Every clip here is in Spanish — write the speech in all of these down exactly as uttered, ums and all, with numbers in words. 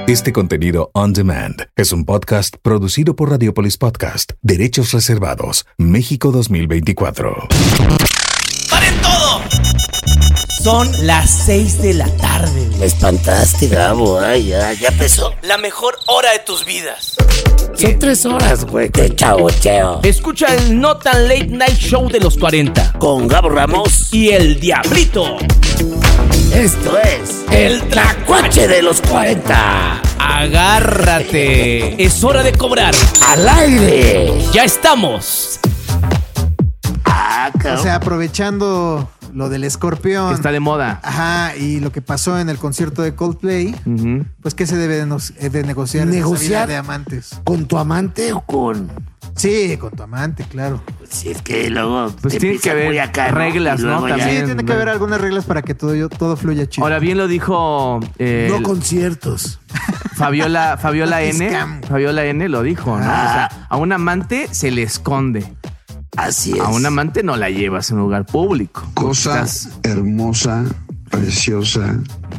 Este contenido on demand es un podcast producido por Radiopolis Podcast. Derechos reservados. México dos mil veinticuatro. ¡Paren todo! Son las seis de la tarde. Me espantaste, Gabo. Ay, ya, ya empezó. La mejor hora de tus vidas. Son tres horas, güey. De chaboteo. Escucha el No Tan Late Night Show de los cuarenta. Con Gabo Ramos y el Diablito. Esto es el Tlacuache de los cuarenta. Agárrate. Es hora de cobrar. ¡Al aire! ¡Ya estamos! Ah, O sea, aprovechando lo del escorpión. Que está de moda. Ajá, y lo que pasó en el concierto de Coldplay, Uh-huh. pues ¿qué se debe de, nos- de negociar? en esa ¿Negociar? vida de amantes? ¿Con tu amante o con...? Sí, con tu amante, claro. Si es que luego Pues te tiene que empiezan haber muy acá, ¿no? reglas, Y luego ¿no? ya- También. Sí, tiene que haber algunas reglas para que todo, todo fluya chido. Ahora bien lo dijo eh, No conciertos. Fabiola, Fabiola No te N. scam. Fabiola N lo dijo, ¿no? Ah. O sea, a un amante se le esconde. Así es. A un amante no la llevas a un lugar público. Cosa Estás- hermosa, preciosa.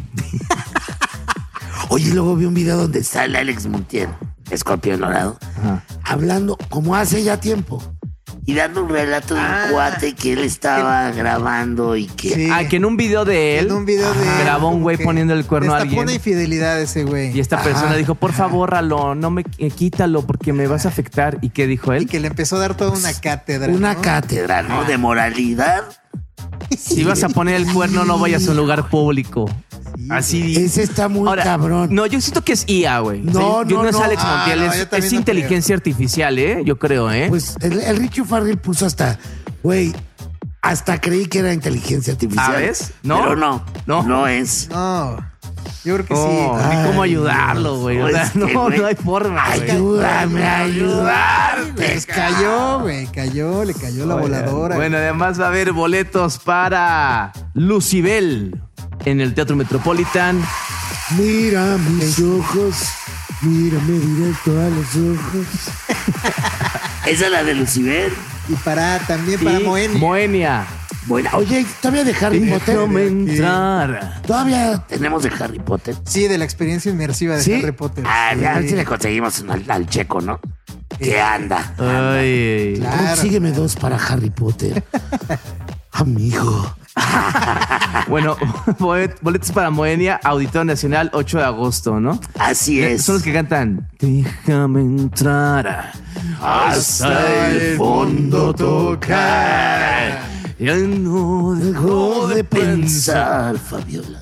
Oye, luego vi un video donde sale Alex Montiel, Escorpión Dorado, Ajá. hablando como hace ya tiempo y dando un relato de un Ah. cuate que él estaba grabando y que... Sí. Ah, que en un video de él En un video de grabó un güey que poniendo el cuerno a destapó alguien. una infidelidad ese güey. Y esta persona Ajá. dijo, por favor, Ralo, no me eh, quítalo porque me vas a afectar. ¿Y qué dijo Y él? que le empezó a dar toda una cátedra. Una ¿no? cátedra, ¿no? De moralidad. Si vas a poner el cuerno, no vayas a un lugar público. Sí, Así dice. Ese está muy Ahora, cabrón. No, yo siento que es I A, güey. No, O sea, yo no, es no. Alex Ah, Montiel, no, es- yo también es, no inteligencia artificial, ¿eh? Yo creo, ¿eh? Pues el, el Ricky Farrell puso hasta, güey, hasta creí que era inteligencia artificial. ¿Sabes? No. Pero no, No. no, no es. No, yo creo que Oh, sí. ni Ay, cómo ayudarlo, güey. O no, sea, es que, no, güey, no hay forma, güey. Ayúdame a ayudarte. Pues cayó, güey, cayó, le cayó la voladora. Bueno, además va a haber boletos para Lucibel en el Teatro Metropolitan. Mira mis ojos, mírame directo a los ojos. Esa es la de Lucibel. Y para, también para Sí, Moenia. Moenia. Bueno, oye, todavía de Harry Potter. Déjame entrar. Todavía tenemos de Harry Potter. Sí, de la experiencia inmersiva de ¿Sí? Harry Potter. Ah, Sí. a ver si le conseguimos un al, al checo, ¿no? Que anda. Ay. Claro. Consígueme dos para Harry Potter. Amigo. Bueno, bolet- boletos para Moenia, Auditorio Nacional, ocho de agosto, ¿no? Así es. Son los que cantan. Déjame entrar Hasta el fondo tocar. Ya no Dejo de pensar, Fabiola.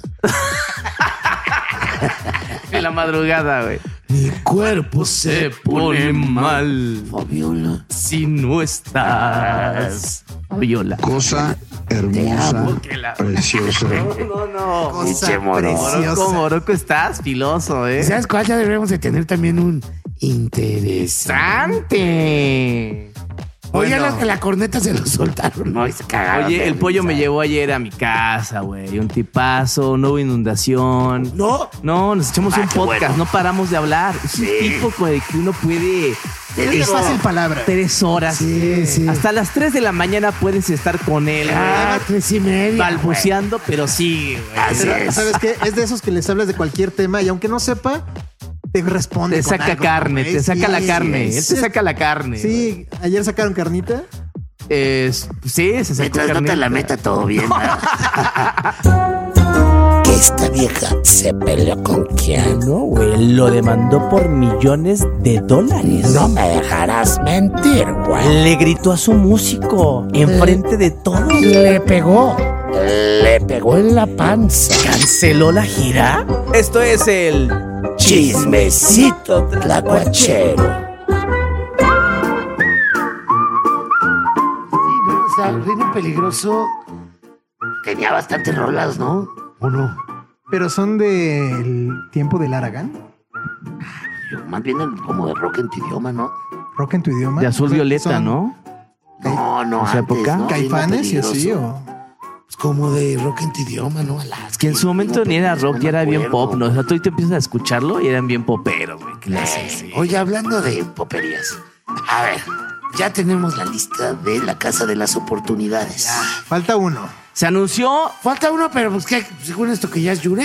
En la madrugada, güey. Mi cuerpo se Pone mal Fabiola. si no estás. Viola. Cosa hermosa, amo. preciosa. No, no. Cosa Pinche moro. preciosa. Moroco, Moroco, estás filoso, ¿eh? ¿Sabes cuál? Ya deberíamos de tener también un interesante. ¡Sante! Oye, Bueno. la, la corneta se lo soltaron, ¿no? Y se cagaron. Oye, de el pollo me risa. llevó ayer a mi casa, güey. Un tipazo, no hubo inundación. No. No, nos echamos Ah, un qué podcast, bueno. no paramos de hablar. Es un Sí. tipo, güey, que uno puede Te Es digo, fácil palabra. tres horas. Sí, sí. Hasta las tres de la mañana puedes estar con él, Ah, güey. tres y media. Balbuceando, pero sí, güey. Así Pero, es. ¿sabes qué? Es de esos que les hablas de cualquier tema y aunque no sepa, te responde. Te con saca algo, carne, güey. te saca Sí, la sí, carne. sí. Él te saca la carne. Sí, ayer sacaron carnita. Es- sí, se sacó Mientras no te carnita. la meta todo bien. ¿no? Que esta vieja se peleó con Keanu, Güey, lo demandó por millones de dólares. No me dejarás mentir, güey. Le gritó a su músico enfrente de todos. Le pegó. Le pegó en la panza. ¿Canceló la gira? Esto es el Chismecito tlacuachero. Sí, ¿no? O sea, el Reino Peligroso tenía bastantes rolas, ¿no? ¿O no? Pero son del tiempo del Aragán. Más bien el- como de rock en tu idioma, ¿no? Rock en tu idioma. De azul O sea, violeta, son ¿no? No, no, ¿Esa antes, época? ¿no? Caifanes y Reino así, Peligroso. o... Pues como de rock en tu idioma, ¿no? Alaska. Que en su momento ni era rock, No ya era me bien acuerdo. pop, ¿no? O sea, tú te empiezas a escucharlo y eran bien poperos, güey. ¿Qué le haces? Sí. Oye, hablando de poperías. A ver, ya tenemos la lista de la Casa de las Oportunidades. Falta uno. Se anunció. Falta uno, pero pues que según esto que ya es Yuren.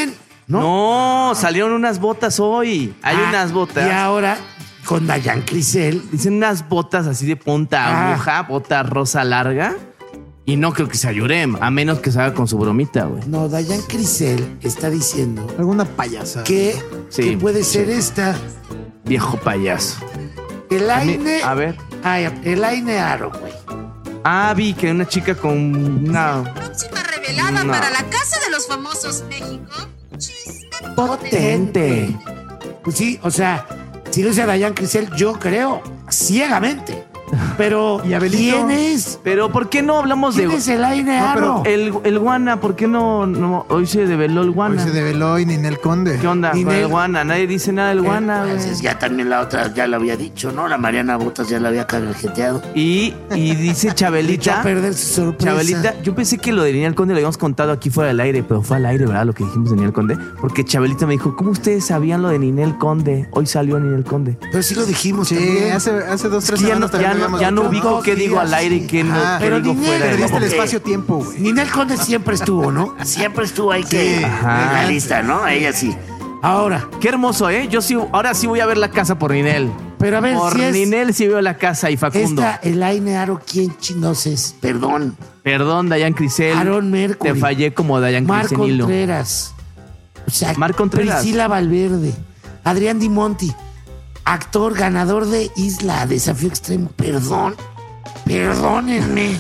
¿no? No, salieron unas botas hoy. Hay Ah, unas botas. Y ahora, con Dayan Crisel, Dicen unas botas así de punta Ah. aguja, bota rosa larga. Y no creo que sea Yurem, a menos que se haga con su bromita, güey. no, Dayan Crisel está diciendo Alguna payasa. que, Sí, que puede ser esta. Viejo payaso. El A mí- Aine. a ver. Ay, el Aine Aro, güey. Ah, vi que una chica con una... Próxima revelada No. para la Casa de los Famosos México. Chisme Potente. Pues sí, o sea, si lo dice Dayan Crisel, yo creo ciegamente. Pero, ¿Y Abelito? ¿quién es? Pero ¿por qué no hablamos de... ¿Quién es el Aine No, pero Aro? El, el Guana, ¿por qué no, no? Hoy se develó el Hoy Guana. se develó y Ninel Conde. ¿Qué onda con Ninel. el Guana? Nadie dice nada del Guana, güey. Pues ya también la otra, ya lo había dicho, ¿no? La Mariana Botas ya la había cajeteado. Y, y dice Echó Chabelita... a perder su sorpresa. Chabelita, yo pensé que lo de Ninel Conde lo habíamos contado aquí fuera del aire, pero fue al aire, ¿verdad? Lo que dijimos de Ninel Conde. Porque Chabelita me dijo, ¿cómo ustedes sabían lo de Ninel Conde? Hoy salió Ninel Conde. Pero sí lo dijimos Sí, también. hace, hace dos, tres Es que ya no, semanas también ya lo no, habíamos ya no dicho. ubico Dos qué digo días, al aire y sí. qué no Ajá. qué Pero digo Ninel, fuera del Perdiste el aire. espacio-tiempo, güey. Ninel Conde siempre estuvo, ¿no? Siempre estuvo ahí que Sí. Ajá. en la lista, ¿no? Ella sí. Ahora, Qué hermoso, ¿eh? Yo sí, ahora sí voy a ver la casa por Ninel. pero a ver, Por si es Ninel sí veo la casa y Facundo. esta, el Aine Aro, ¿quién chinos es? Perdón. Perdón, Dayan Crisel. Aaron Mercury. Te fallé como Dayan Mar Criselilo. Contreras. O sea, Mar Contreras. Priscila Valverde. Adrián Di Monti. Actor ganador de Isla, Desafío Extremo. Perdón. Perdónenme.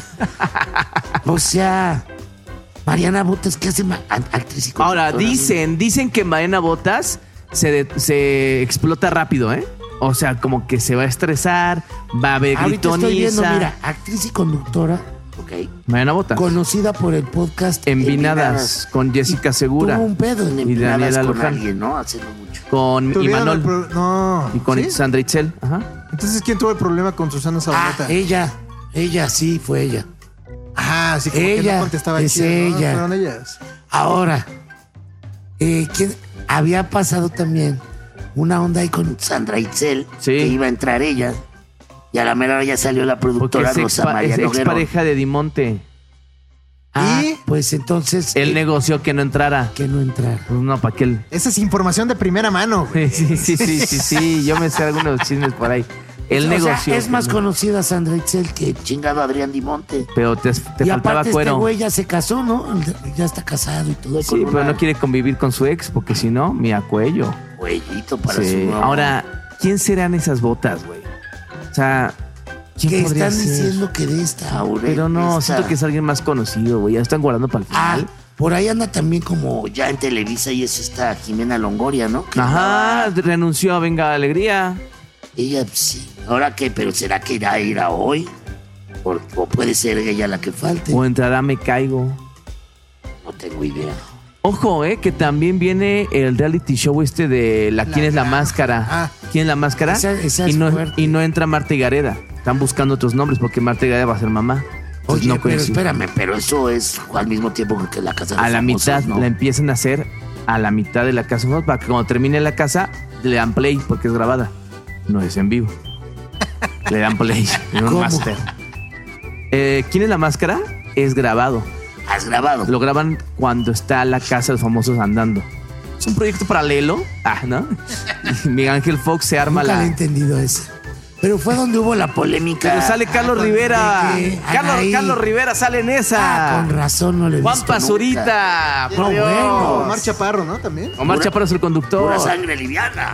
O sea, Mariana Botas, ¿qué hace ma- a- actriz y Ahora, conductora? dicen, dicen que Mariana Botas se, de- se explota rápido, ¿eh? O sea, como que se va a estresar, va a haber Ahorita estoy viendo, gritoniza. mira, actriz y conductora, ok, Mariana Botas. conocida por el podcast Envinadas, con Jessica Y Segura. Tuvo un pedo en Y Envinadas Daniela con Luján. alguien, ¿no? Hace no mucho. Con Tuvieron Imanol el pro- No. y con ¿Sí? Sandra Itzel. Ajá. Entonces, ¿quién tuvo el problema con Susana Ah, Zabaleta? ella, ella sí, fue ella. Ajá, sí, como que Ella, no contestaba es chido, ¿no? ella. Fueron ellas. Ahora, eh, ¿quién? Había pasado también una onda ahí con Sandra Itzel, Sí. que iba a entrar ella, y a la mera hora ya salió la Porque productora es, Rosa expa- María es Noguero. expareja de Dimonte. Ah, ¿Y? pues entonces Él eh, negoció que no entrara. que no entrar. Pues no, ¿para qué? él? Esa es información de primera mano, güey. Sí, sí, sí, sí, sí. Yo me sé algunos chismes por ahí. Él O negoció. sea, es que más no. conocida Sandra Itzel que chingado Adrián Dimonte. Pero te, te Y faltaba aparte cuero. este güey ya se casó, ¿no? Ya está casado y todo. Sí, con pero una no quiere convivir con su ex, porque si no, mira, cuello. Güeyito para Sí. su nuevo- Ahora, ¿quién serán esas botas, güey? O sea, ¿quién que podría están ser? diciendo que de esta Aurel, Pero no, esta- siento que es alguien más conocido, güey. Ya están guardando para el Ah, final. por ahí anda también como ya en Televisa y es esta Jimena Longoria, ¿no? Que Ajá, andaba- renunció a Venga Alegría. Ella sí. ¿Ahora qué? ¿Pero será que irá a ir a hoy? ¿O, o puede ser ella la que falte? O entrará Me Caigo. No tengo idea. Ojo, eh, que también viene el reality show este de la, ¿Quién es la Granja. máscara? Ah. ¿Quién es la máscara? Esa- esa y, es no, fuerte. y no entra Marta y Gareda. Están buscando otros nombres porque Marta y Gareda va a ser mamá. Entonces, Oye, no pero coincide. espérame, pero eso es al mismo tiempo que la casa de A los la famosos, mitad ¿no? la empiezan a hacer a la mitad de la casa ¿no? para que cuando termine la casa le dan play porque es grabada. No es en vivo. Le dan play en un ¿Cómo? máster. Eh, ¿Quién es la máscara? Es grabado. ¿Has grabado? Lo graban cuando está la casa de los famosos andando. Es un proyecto paralelo. Ah, ¿no? Y Miguel Ángel Fox se arma Nunca la. le he entendido eso. Pero fue donde hubo la polémica. Pero sale Carlos de Rivera. que Carlos, Anaí- Carlos Rivera sale en Ah, esa. con razón no le he Juan visto nunca. Pazurita. Por No, Dios. bueno. Omar Chaparro, ¿no? También. Omar Pura- Chaparro es el conductor. Pura sangre liviana.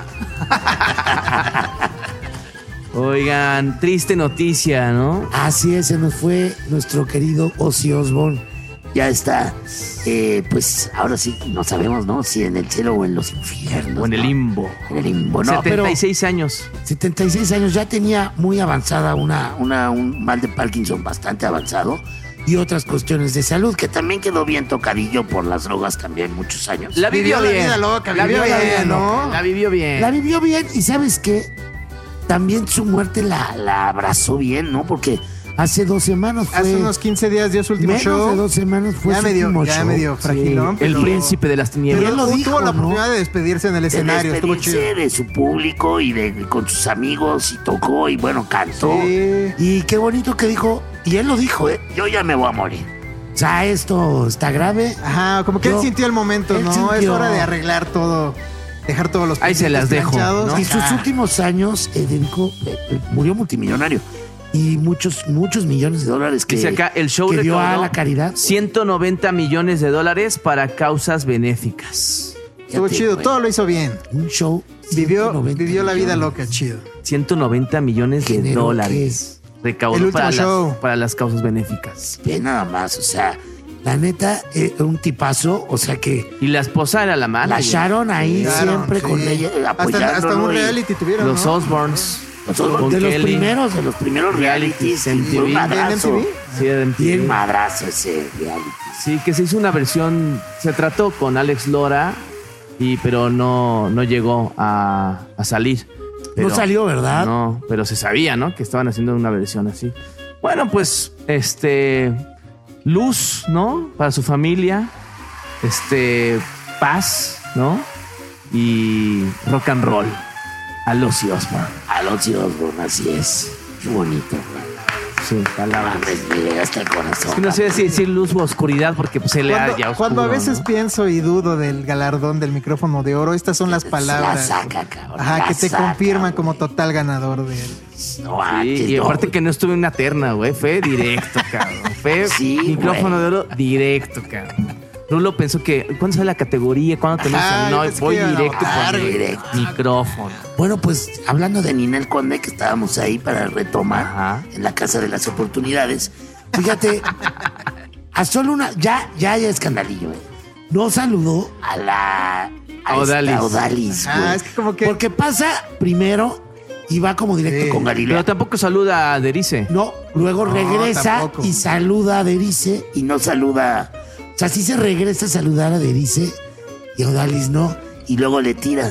Oigan, triste noticia, ¿no? Así es, se nos fue nuestro querido Ozzy Osbourne. Ya está, eh, pues ahora sí, no sabemos, ¿no? Si en el cielo o en los infiernos. O en el ¿no? limbo. En el limbo, no, pero setenta y seis años. setenta y seis años, ya tenía muy avanzada una, una, un mal de Parkinson bastante avanzado y otras cuestiones de salud, que también quedó bien tocadillo por las drogas también muchos años. La vivió, Vivió la bien. vida loca, la vivió vivió bien, bien, ¿no? La vivió bien. La vivió bien y ¿sabes qué? También su muerte la, la abrazó bien, ¿no? Porque hace dos semanas fue... Hace unos quince días dio su último menos show. de dos semanas fue ya su medio, último ya show. medio fragilón. el pero- príncipe de las Pero tinieblas. él lo tuvo dijo, la ¿no? oportunidad de despedirse en el De escenario. Estuvo despedirse chido. de su público y de con sus amigos y tocó y bueno, cantó. Sí. Y qué bonito que dijo, y él lo dijo, ¿eh? Yo ya me voy a morir. O sea, esto está grave. Ajá, como que Yo- él sintió el momento, él ¿no? sintió- Es hora de arreglar todo, dejar todos los Ahí se las dejo, planchados. ¿no? Y sus Ajá. últimos años, Ederico eh, eh, murió multimillonario. Y muchos, muchos millones de dólares que, Dice acá, el show que dio a recaudó la caridad. ciento noventa millones de dólares para causas benéficas. Estuvo Fíjate, chido, güey, todo lo hizo bien. Un show. Vivió, ciento noventa vivió la vida millones. loca, chido. ciento noventa millones de Generó, dólares. Recaudó El último para las, show. para las causas benéficas. Ve nada más, o sea, la neta, eh, un tipazo, o sea que Y la esposa era la mala. la Sharon ahí Claro, siempre sí. con ella, eh, Hasta, apoyándolo. hasta un y- reality tuvieron, Los ¿no? Osborns. Son de los primeros, de los primeros Realities realities. en Fue T V. un madrazo. ¿En M T V? Sí, era en T V. Bien madrazo ese reality. Sí, que se hizo una versión. Se trató con Alex Lora, y, pero no, no llegó a, a salir. Pero- No salió, ¿verdad? No, pero se sabía, ¿no? Que estaban haciendo una versión así. Bueno, pues, este. Luz, ¿no? Para su familia. Este. Paz, ¿no? Y rock and roll. A Ozzy Osbourne. Alonso Osborne, así es. Qué bonito. Sí, palabras. Mames, me llega hasta el corazón. Es que no sé si decir luz u oscuridad porque pues, se le da Cuando, ya oscuro, cuando a veces ¿no? pienso y dudo del galardón del micrófono de oro, estas son las La palabras. saca, cabrón. Ajá, la que te saca, confirman güey. como total ganador de él. No, Sí, antes y no. aparte que no estuve en una terna, güey. Fue directo, cabrón. Fue Sí, micrófono güey. de oro directo, cabrón. Rulo pensó que, ¿cuándo sale la categoría? ¿Cuándo tenemos Ajá, el yo no? pensé Voy que iban a directo bajar, con el directo. micrófono. Bueno, pues hablando de Ninel Conde, que estábamos ahí para retomar Ajá. en la Casa de las Oportunidades. Fíjate, a solo una. Ya, ya hay escandalillo, ¿eh? No saludó a la. A Odalis. esta Odalis, Ah, güey. es que como que- Porque pasa primero y va como directo Sí. con Galilea. Pero tampoco saluda a Derice. No, luego No, regresa tampoco. y saluda a Derice y no saluda. O sea, sí se regresa a saludar a Derice y a Odalis no. Y luego le tira.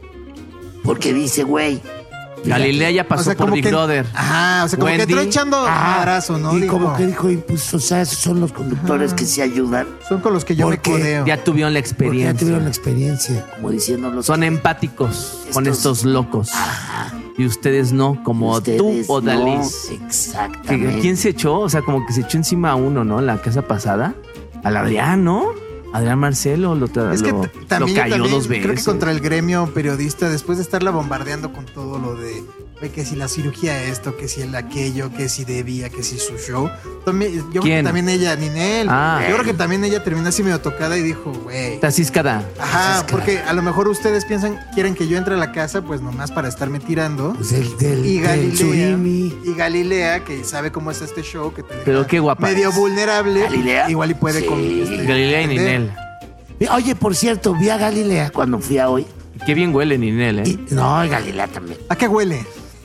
Porque dice, güey. Galilea ya pasó O sea, por como Big que- Brother. Ajá, o sea, como que Wendy. entró echando Ajá. madrazo, ¿no? Y Dijo, como que dijo, y pues, o sea, esos son los conductores que se ayudan. son con los que yo Porque me codeo. Ya tuvieron la Porque ya experiencia. tuvieron la experiencia, como diciéndolos. Son empáticos con Estos- estos locos. Y ustedes no, como ustedes tú, Odalis. no. Que- Exactamente. ¿Quién se echó? O sea, como que se echó encima a uno, ¿no? La casa pasada. Al Adrián, ¿no? Adrián Marcelo lo, tra- Es que lo, t- también, lo yo cayó también dos veces. creo que contra el gremio periodista, después de estarla bombardeando con todo lo de, de que si la cirugía esto, que si el aquello, que si debía, que si su show. También, yo creo ¿Quién? que también ella, Ninel. Ah. Yo creo que también ella terminó así medio tocada y dijo, güey. Está ciscada. Ajá, porque a lo mejor ustedes piensan, quieren que yo entre a la casa, pues nomás para estarme tirando. Pues el del, Y del Galilea, Surimi. y Galilea, que sabe cómo es este show, que te deja Pero qué guapa medio es. vulnerable. Galilea. Igual y puede Sí. con este, Galilea y defender. Ninel. Oye, por cierto, vi a Galilea cuando fui a hoy. Qué bien huele Ninel, ¿eh? Y, no, y Galilea también. ¿A qué huele?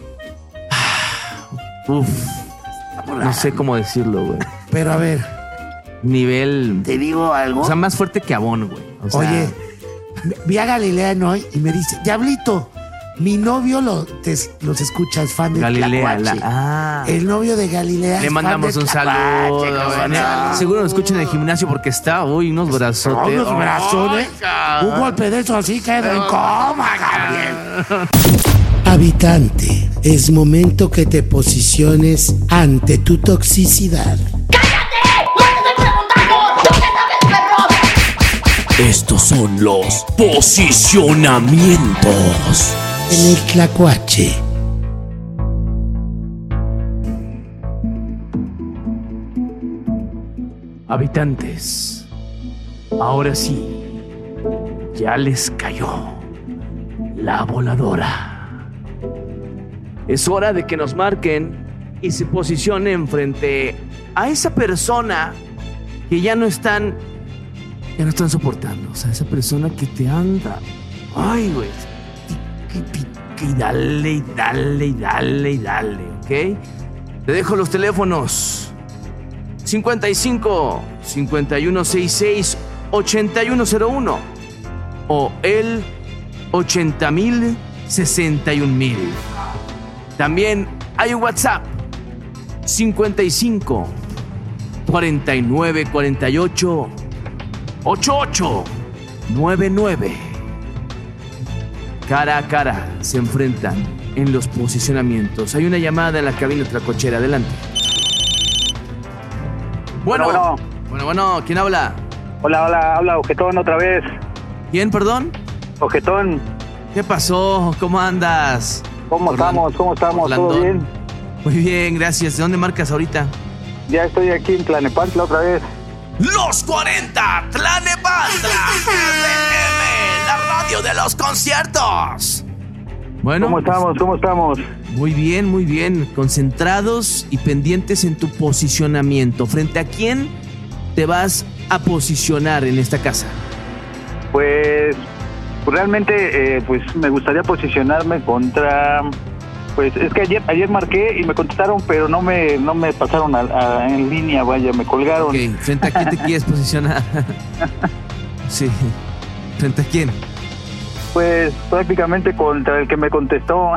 Uf, no sé cómo decirlo, güey. Pero a ver, Nivel... te digo algo. O sea, más fuerte que Avon, güey. O sea, Oye, vi a Galilea en hoy y me dice, Diablito, mi novio lo, te- los escucha, es fan de Galilea. La, Tlacuache. ah. El novio de Galilea. Le es fan mandamos de un Tlacuache, saludo. cómo güey. no. Seguro nos escuchan en el gimnasio porque está, uy, unos brazotes. Unos brazones. Ay, cabrón. Un golpe de eso así queda en coma, Gabriel. Habitante, es momento que te posiciones ante tu toxicidad. Estos son los posicionamientos. En el Tlacuache. Habitantes, ahora sí, ya les cayó la voladora. Es hora de que nos marquen y se posicionen frente a esa persona que ya no están, ya no están soportando. O sea, esa persona que te anda, ay, güey, y, y- y dale, y dale, y dale, y dale, ¿ok? Te dejo los teléfonos. cincuenta y cinco, cincuenta y uno sesenta y seis, ochenta y uno cero uno o el ochenta mil, sesenta y un mil. También hay un WhatsApp cincuenta y cinco, cuarenta y nueve, cuarenta y ocho, ochenta y ocho, noventa y nueve. Cara a cara se enfrentan en los posicionamientos. Hay una llamada en la cabina tlacuachera. Adelante. Bueno, Bueno, Bueno, bueno, ¿quién habla? Hola, hola, habla Ojetón otra vez. ¿Quién, perdón? Ojetón. ¿Qué pasó? ¿Cómo andas? ¿Cómo Orlando. estamos? ¿Cómo estamos? Orlandón. ¿Todo bien? Muy bien, gracias. ¿De dónde marcas ahorita? Ya estoy aquí en Tlanepantla otra vez. Los cuarenta, Tlanepantla, R M, la radio de los conciertos. Bueno, ¿Cómo estamos? ¿Cómo estamos? muy bien, muy bien. Concentrados y pendientes en tu posicionamiento. ¿Frente a quién te vas a posicionar en esta casa? Pues, pues realmente, eh, pues me gustaría posicionarme contra... Pues es que ayer ayer marqué y me contestaron, pero no me no me pasaron a, a, en línea, vaya, me colgaron. Ok, ¿frente a quién te quieres posicionar? Sí, ¿frente a quién? Pues prácticamente contra el que me contestó.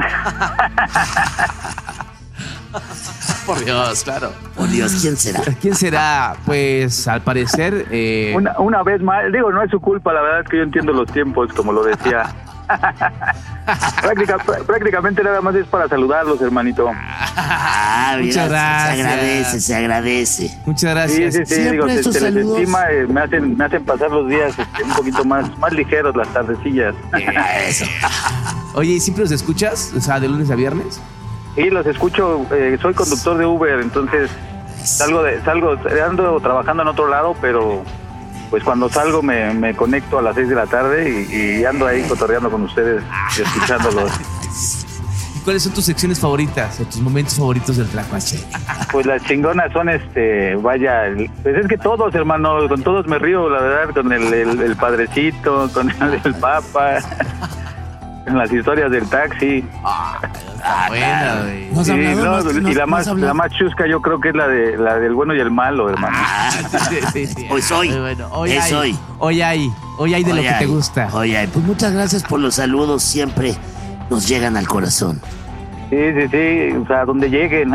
Por Dios, claro. Por Dios, ¿quién será? ¿Quién será? Pues al parecer... Eh... Una, una vez más, digo, no es su culpa, la verdad es que yo entiendo los tiempos, como lo decía. Práctica, prácticamente nada más es para saludarlos, hermanito. Ah, mira, Muchas gracias. Se agradece, se agradece. Muchas gracias. Sí, sí, sí, Siempre digo, se, estos se les saludos. estima, eh, me hacen me hacen pasar los días este, un poquito más más ligeros, las tardecillas. Eso. Oye, ¿y siempre los escuchas? O sea, de lunes a viernes. Sí, los escucho, eh, soy conductor de Uber, entonces salgo de salgo ando trabajando en otro lado, pero pues cuando salgo me, me conecto a las seis de la tarde y, y ando ahí cotorreando con ustedes y escuchándolos. ¿Y cuáles son tus secciones favoritas o tus momentos favoritos del Tlacuache? Pues las chingonas son, este, vaya, el- pues es que todos, hermano, con todos me río, la verdad, con el, el, el padrecito, con el, el papa, con las historias del taxi. Está buena, güey. ¿Nos Sí, hablado? no, ¿Nos- y nos- la nos más, hablado? la más chusca yo creo que es la de la del bueno y el malo, hermano. Sí, sí, sí. Pues hoy. Muy bueno. Hoy Es hay. hoy. Hoy hay. Hoy hay de lo Oye, que te ay, gusta. Oye, ay, pues muchas gracias por los saludos, siempre nos llegan al corazón. Sí, sí, sí, o sea, donde lleguen.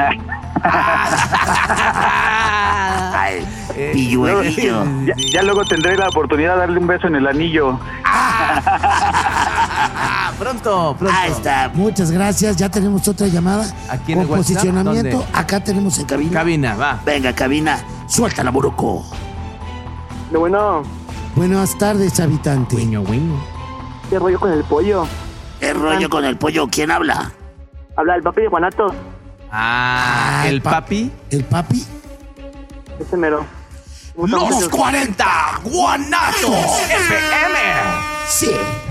Ay, pilluelillo. ya, ya luego tendré la oportunidad de darle un beso en el anillo. Ah, pronto, pronto. Ahí está, muchas gracias. Ya tenemos otra llamada. ¿Aquí en el con WhatsApp? posicionamiento. ¿Dónde? Acá tenemos en cabina. Cabina, va. Venga, cabina, suelta la Boroco. De bueno, Buenas tardes, habitante. Guiño, guiño. ¿qué rollo con el pollo? ¿Qué rollo con el pollo? ¿Quién habla? Habla el papi de Guanatos, Ah, Ah, el pa- papi. ¿El papi? ese mero. ¿Cómo están, Los muchachos? cuarenta, Guanatos, F M. Sí.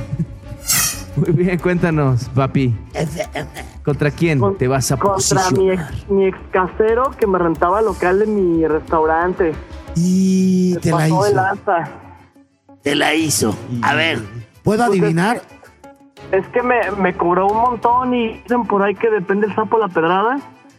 Muy bien, cuéntanos, papi. F M. ¿Contra quién Con- te vas a Contra mi posicionar? ex, mi ex casero que me rentaba local de mi restaurante. Y Se te la pasó de hizo. lanza. Te la hizo. A ver, ¿puedo adivinar? Es que me, me cobró un montón y dicen por ahí que depende el sapo la pedrada.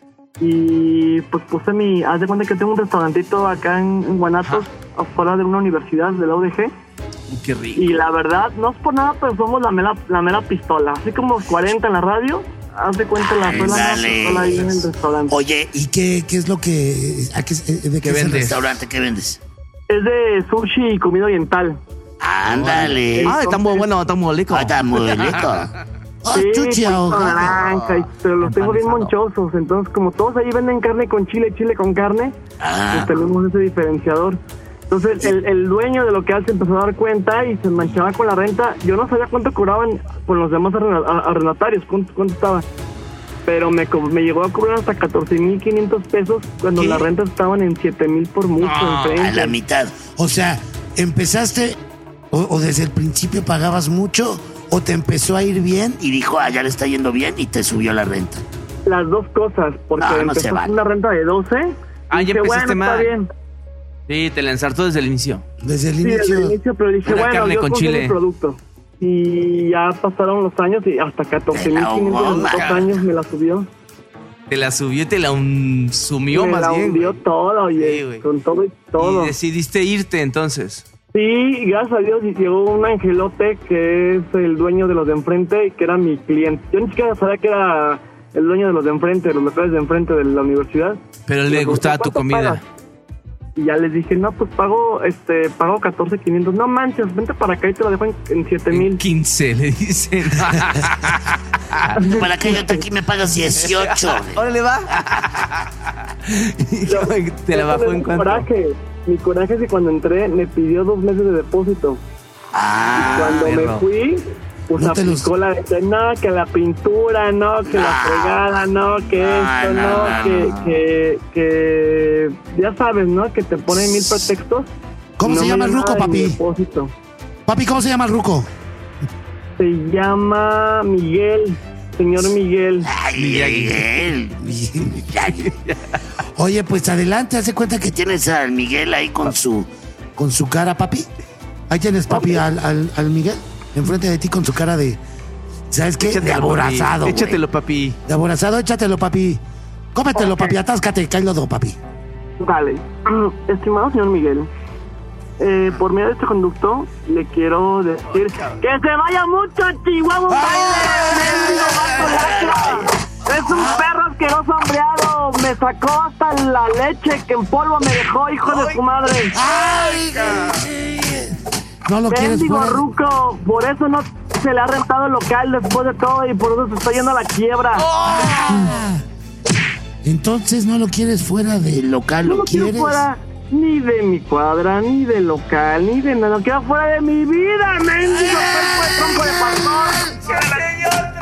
Y pues puse mi... Haz de cuenta que tengo un restaurantito acá en, en Guanatos, afuera de una universidad de la U D G. Uy, qué rico. Y la verdad, no es por nada, pero somos la mera, la mera pistola. Así como cuarenta en la radio, haz de cuenta la Ay, soy la mera dale. pistola ahí en el restaurante. Oye, ¿y qué, qué es lo que... a qué- ¿De qué es el vendes? restaurante? ¿Qué vendes? Es de sushi y comida oriental. Ándale. Ah, está muy bueno, está muy rico. Ah, está muy rico. Ah, Sí, chuchi con ahogado. naranja, y- pero los tengo bien Empanizado. monchosos. Entonces, como todos ahí venden carne con chile, chile con carne, Ah. pues tenemos ese diferenciador. Entonces, el, el dueño de local se empezó a dar cuenta y se manchaba con la renta. Yo no sabía cuánto cobraban con los demás arrena- a- arrendatarios, cuánto, cuánto estaba. Pero me, co- me llegó a cobrar hasta catorce mil quinientos pesos cuando ¿Qué? las rentas estaban en siete mil por mucho. Ah, enfrente. A la mitad. O sea, empezaste o, o desde el principio pagabas mucho o te empezó a ir bien y dijo, ah, ya le está yendo bien y te subió la renta. Las dos cosas, porque No, no empezó se vale. una renta de doce. Ah, y ya dije, empezaste bueno, mal. está bien. Sí, te la ensartó desde el inicio. Desde el Sí, desde inicio. el inicio, pero dije, Una bueno, carne yo con confío en chile. el producto. Y ya pasaron los años y hasta catorce mil quinientos en los dos ahogó, años me la subió. Te la subió y te la un- sumió me más la bien. hundió güey. toda, oye, Sí, güey. con todo y todo. Y decidiste irte entonces. Sí, gracias a Dios llegó un angelote que es el dueño de los de enfrente y que era mi cliente. Yo ni siquiera sabía que era el dueño de los de enfrente, de los locales de enfrente de la universidad. Pero le Le gustaba tu ¿cuánto comida. pagas? Y ya les dije, no, pues pago, este, pago catorce mil quinientos. No manches, vente para acá y te lo dejo en, en siete En mil. quince, le dicen. Para que yo aquí me pagas dieciocho. Órale, va. Te la bajó en cuanto. Coraje. mi coraje es que cuando entré me pidió dos meses de depósito. Ah, y cuando perro. me fui, pues No te los- aplicó la de, no, que la pintura, no, que la fregada, no, que esto, no, no, no, que, no. que, que, ya sabes, ¿no? Que te ponen mil pretextos. ¿Cómo No se me llama el dio ruco, nada de mi papi? depósito. Papi, ¿cómo se llama el ruco? Se llama Miguel, señor Miguel. Ay, Miguel. Miguel. Oye, pues adelante, hace cuenta que tienes al Miguel ahí con su con su cara, papi. Ahí tienes, papi, al, al, al Miguel enfrente de ti con su cara de, ¿sabes qué? De aborazado, güey. Échatelo, papi. De aborazado, échatelo, papi. Cómetelo, papi, atáscate, cae lodo, papi. Vale. Estimado señor Miguel, eh, por medio de este conducto le quiero decir que se vaya mucho a Chihuahua, un baile, mendigo vato lacra. Es un perro asqueroso hambreado. Me sacó hasta la leche que en polvo me dejó, hijo de su madre. Ay, no lo quieres Mendigo fuera. ruco, por eso no se le ha rentado el local después de todo y por eso se está yendo a la quiebra. Ah, entonces no lo quieres fuera del local, No ¿lo lo quiero quieres? fuera ni de mi cuadra, ni del local, ni de nada. Lo quiero fuera de mi vida, mendigo cuerpo de tronco de pastor.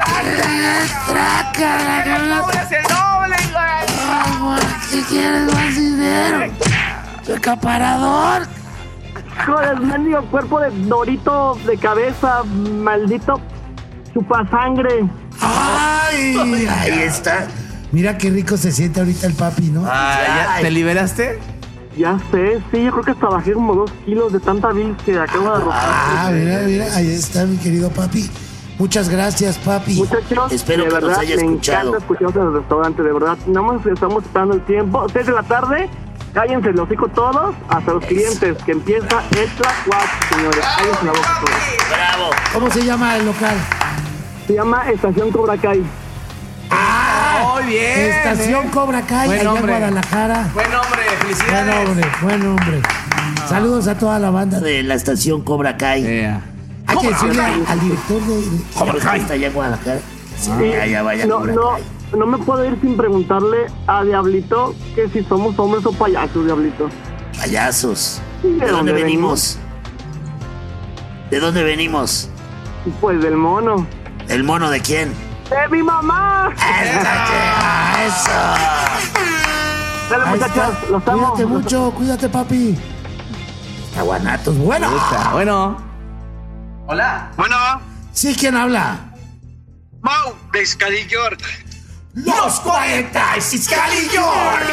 ¿Qué quieres más dinero? ¡Tu acaparador! Joder, mendigo cuerpo de dorito de cabeza, maldito chupasangre. ¡Ay! Ahí está. Mira qué rico se siente ahorita el papi, ¿no? Ah, ¿ya te liberaste? Ya sé, sí, yo creo que hasta bajé como dos kilos de tanta bilis que acabo de arrojar. Ah, mira, mira, ahí está mi querido papi. Muchas gracias, papi. Muchachos, Espero de que verdad, nos haya me escuchado. encanta escucharlos en el restaurante, de verdad. Nada más estamos esperando el tiempo. seis de la tarde, cállense los hocico todos, hasta los clientes, que empieza el Tlacuache, señores. Cállense la boca todos. Bravo. ¿Cómo se llama el local? Se llama Estación Cobra Kai. Muy bien. Estación eh. Cobra Kai, Buen allá en hombre. Guadalajara. Buen hombre, Buen felicidades. hombre, buen hombre. Saludos a toda la banda de la estación Cobra Kai. Yeah. Hay que decirle al, al director de Cobra Kai está allá en Guadalajara. Sí, Y allá vaya no, Cobra no, Kai. no me puedo ir sin preguntarle a Diablito que si somos hombres o payasos, Diablito. Payasos. ¿De ¿De dónde dónde venimos? ¿De dónde venimos? Pues del mono. ¿El mono de quién? ¡De mi mamá! ¡Eso! Dale, Ahí muchachos, está. los amo. Cuídate mucho, cuídate, papi. Aguanatos, bueno. Bueno. Hola. Bueno, Sí, ¿quién habla? Mau de Scali York. Los cuarenta y seis Cali York.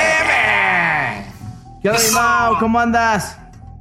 ¿Qué onda, mi Mau? ¿Cómo andas?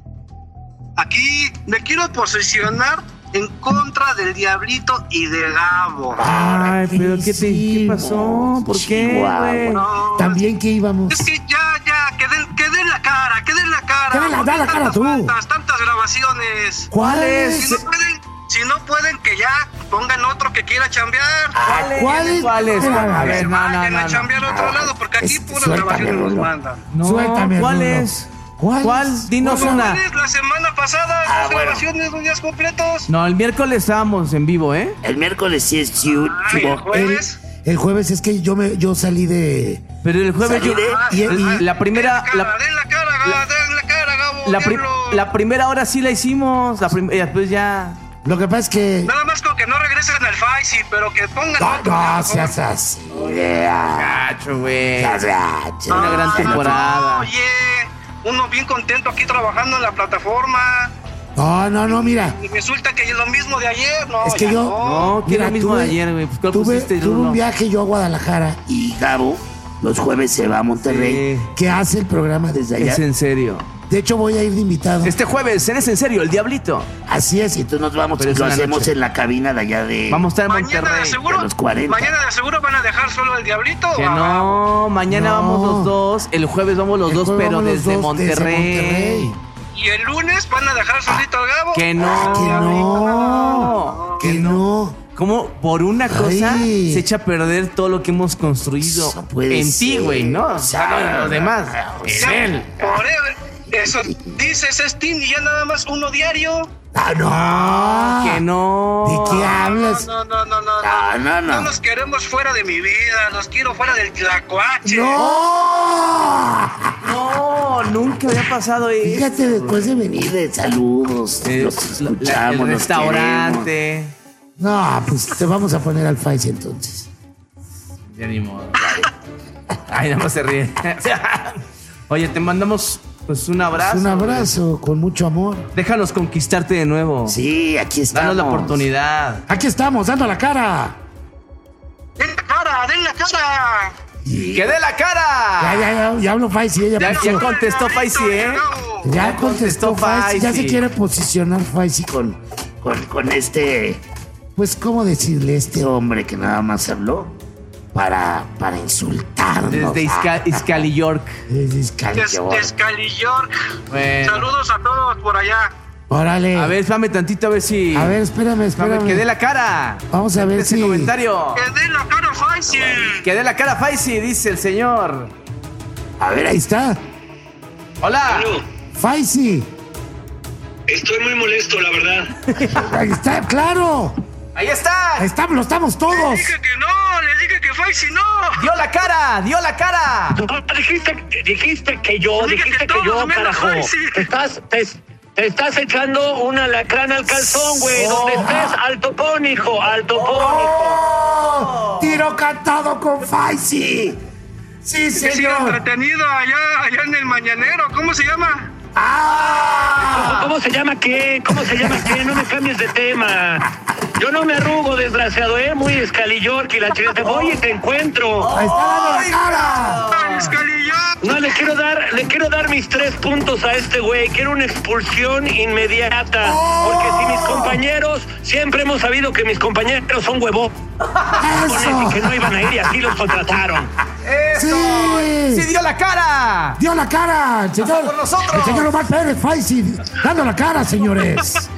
Aquí me quiero posicionar en contra del Diablito y de Gabo. Ay, pero ¿qué, te, ¿qué pasó? ¿Por qué, Chihuahua. güey? No, También que íbamos. es que ya, ya, que den, que den la cara, que den la cara. Que den la- ¿Por qué da la cara tantas tú. faltas, tantas grabaciones. ¿Cuál Si es? no pueden, si no pueden, que ya pongan otro que quiera chambear. ¿Cuál es? ¿Cuál es? Espera, A ver, no, no, Vayan no, a no. chambear a otro lado, porque aquí Es- puras suéltame, grabaciones nos Rulo. mandan. No, Suéltame, ¿cuál Rulo. es? ¿Cuál? ¿Cuál? Dinos ¿Cómo una. ves? La semana pasada, Ah, dos bueno. grabaciones, dos días completos. No, el miércoles estábamos en vivo, ¿eh? El miércoles sí es chiu- Ay, chivo. ¿el jueves? El, el jueves es que yo me yo salí de Pero el jueves Salí yo... de- y- y- La primera... Den la La, cara, den la cara, Gabo, den la cara, Gabo, la, pri- diablo. la primera hora sí la hicimos. La prim- y después ya... Lo que pasa es que Nada más con que no regresen al Faisy, pero que pongan no, otro, no por favor. seas así. Yeah. Gacho, güey. Seas gacho. Una gran Ah, temporada. Oye, uno bien contento aquí trabajando en la plataforma. No, no, no, mira. Y resulta que es lo mismo de ayer, ¿no? Es que ya yo- no. No, que era lo mismo de ayer, güey. Pues, ¿cuál tuve, pusiste, tuve Rulo? un viaje yo a Guadalajara y Gabo los jueves se va a Monterrey, Sí. que hace el programa desde allá. Es en serio. De hecho voy a ir de invitado. Este jueves, en Es en serio, el Diablito. Así es, y tú nos vamos, Pero y es lo una hacemos noche. en la cabina de allá de... Vamos a estar en Mañana de Monterrey. seguro, de los cuarenta. mañana de seguro van a dejar solo el Diablito. Que o a Gabo? no, mañana No. vamos los dos. El jueves vamos los El dos, jueves pero vamos los desde, dos Monterrey. Monterrey. Y el lunes van a dejar solito al Gabo. Que no. Que no. Que no. ¿Cómo por una cosa Ay. se echa a perder todo lo que hemos construido No puede en ti, ser. güey, ¿no? O sea, No, en los demás. Ya, En él. Por él, eso dices, es Tim, y ya nada más uno diario. Ah, no. Que no. ¿De qué hablas? No, no, no, no, no. No, no, no. No los queremos fuera de mi vida, los quiero fuera del Tlacuache. ¡No! No, nunca había pasado eso. Fíjate, después de venir de saludos, Eh, los la- escuchamos, la- el los restaurante. queremos. No, pues te vamos a poner al Faisy entonces. Ya ni modo. Ay, nada más se ríe. Oye, te mandamos pues un abrazo. Un abrazo con mucho amor. Déjanos conquistarte de nuevo. Sí, aquí estamos. Danos la oportunidad. Aquí estamos, dando la cara. ¡Den la cara! ¡Den la cara! ¡Que dé la cara! Ya, ya, ya, ya habló Faisy, ella Ya, puso- ya contestó Faisy, ¿eh? Ya Ya contestó contestó Faisy. Ya se Faisy. quiere posicionar Faisy con, con, con este. Pues, ¿cómo decirle? Este hombre que nada más habló para, para insultarnos. Desde Isca- Iscali, York. Desde Iscali, Des, York. Descali York. Bueno. Saludos a todos por allá. Órale. A ver, espérame tantito a ver si. A ver, espérame, espérame. Que dé la cara. Vamos a ver Ese si. comentario. ¡Que den la cara, Faisy! Que dé la cara, Faisy, dice el señor. A ver, ahí está. Hola. Faisy. Estoy muy molesto, la verdad. Ahí está, claro. Ahí está. Ahí estamos, lo estamos todos. Dije que no, le dije que Faisy no. Dio la cara, dio la cara. No, dijiste, dijiste que yo, Dije dijiste que que, yo, todos menos carajo. Faisy. Te estás, te, te estás echando una lacrana al calzón, güey. Donde estés, al topón, hijo, al topón, ¡Oh! Tiro cantado con Faisy. Sí, Que siga señor. entretenido allá, allá en el mañanero. ¿Cómo se llama? ¡Ah! ¿Cómo, ¿Cómo se llama qué? ¿Cómo se llama qué? No me cambies de tema. Yo no me arrugo, desgraciado, ¿eh? Muy escalillor y la chica. Te voy y te encuentro. Ahí está dando la cara. ¡Ay, Escalillo! No, le quiero dar, le quiero dar mis tres puntos a este güey. Quiero una expulsión inmediata. Porque si mis compañeros, siempre hemos sabido que mis compañeros son huevones y que Eso. no iban a ir y así los contrataron. Eso. Sí. Sí, dio la cara. Dio la cara, el señor. por nosotros. El señor Omar Pérez, Faisy, dando la cara, señores.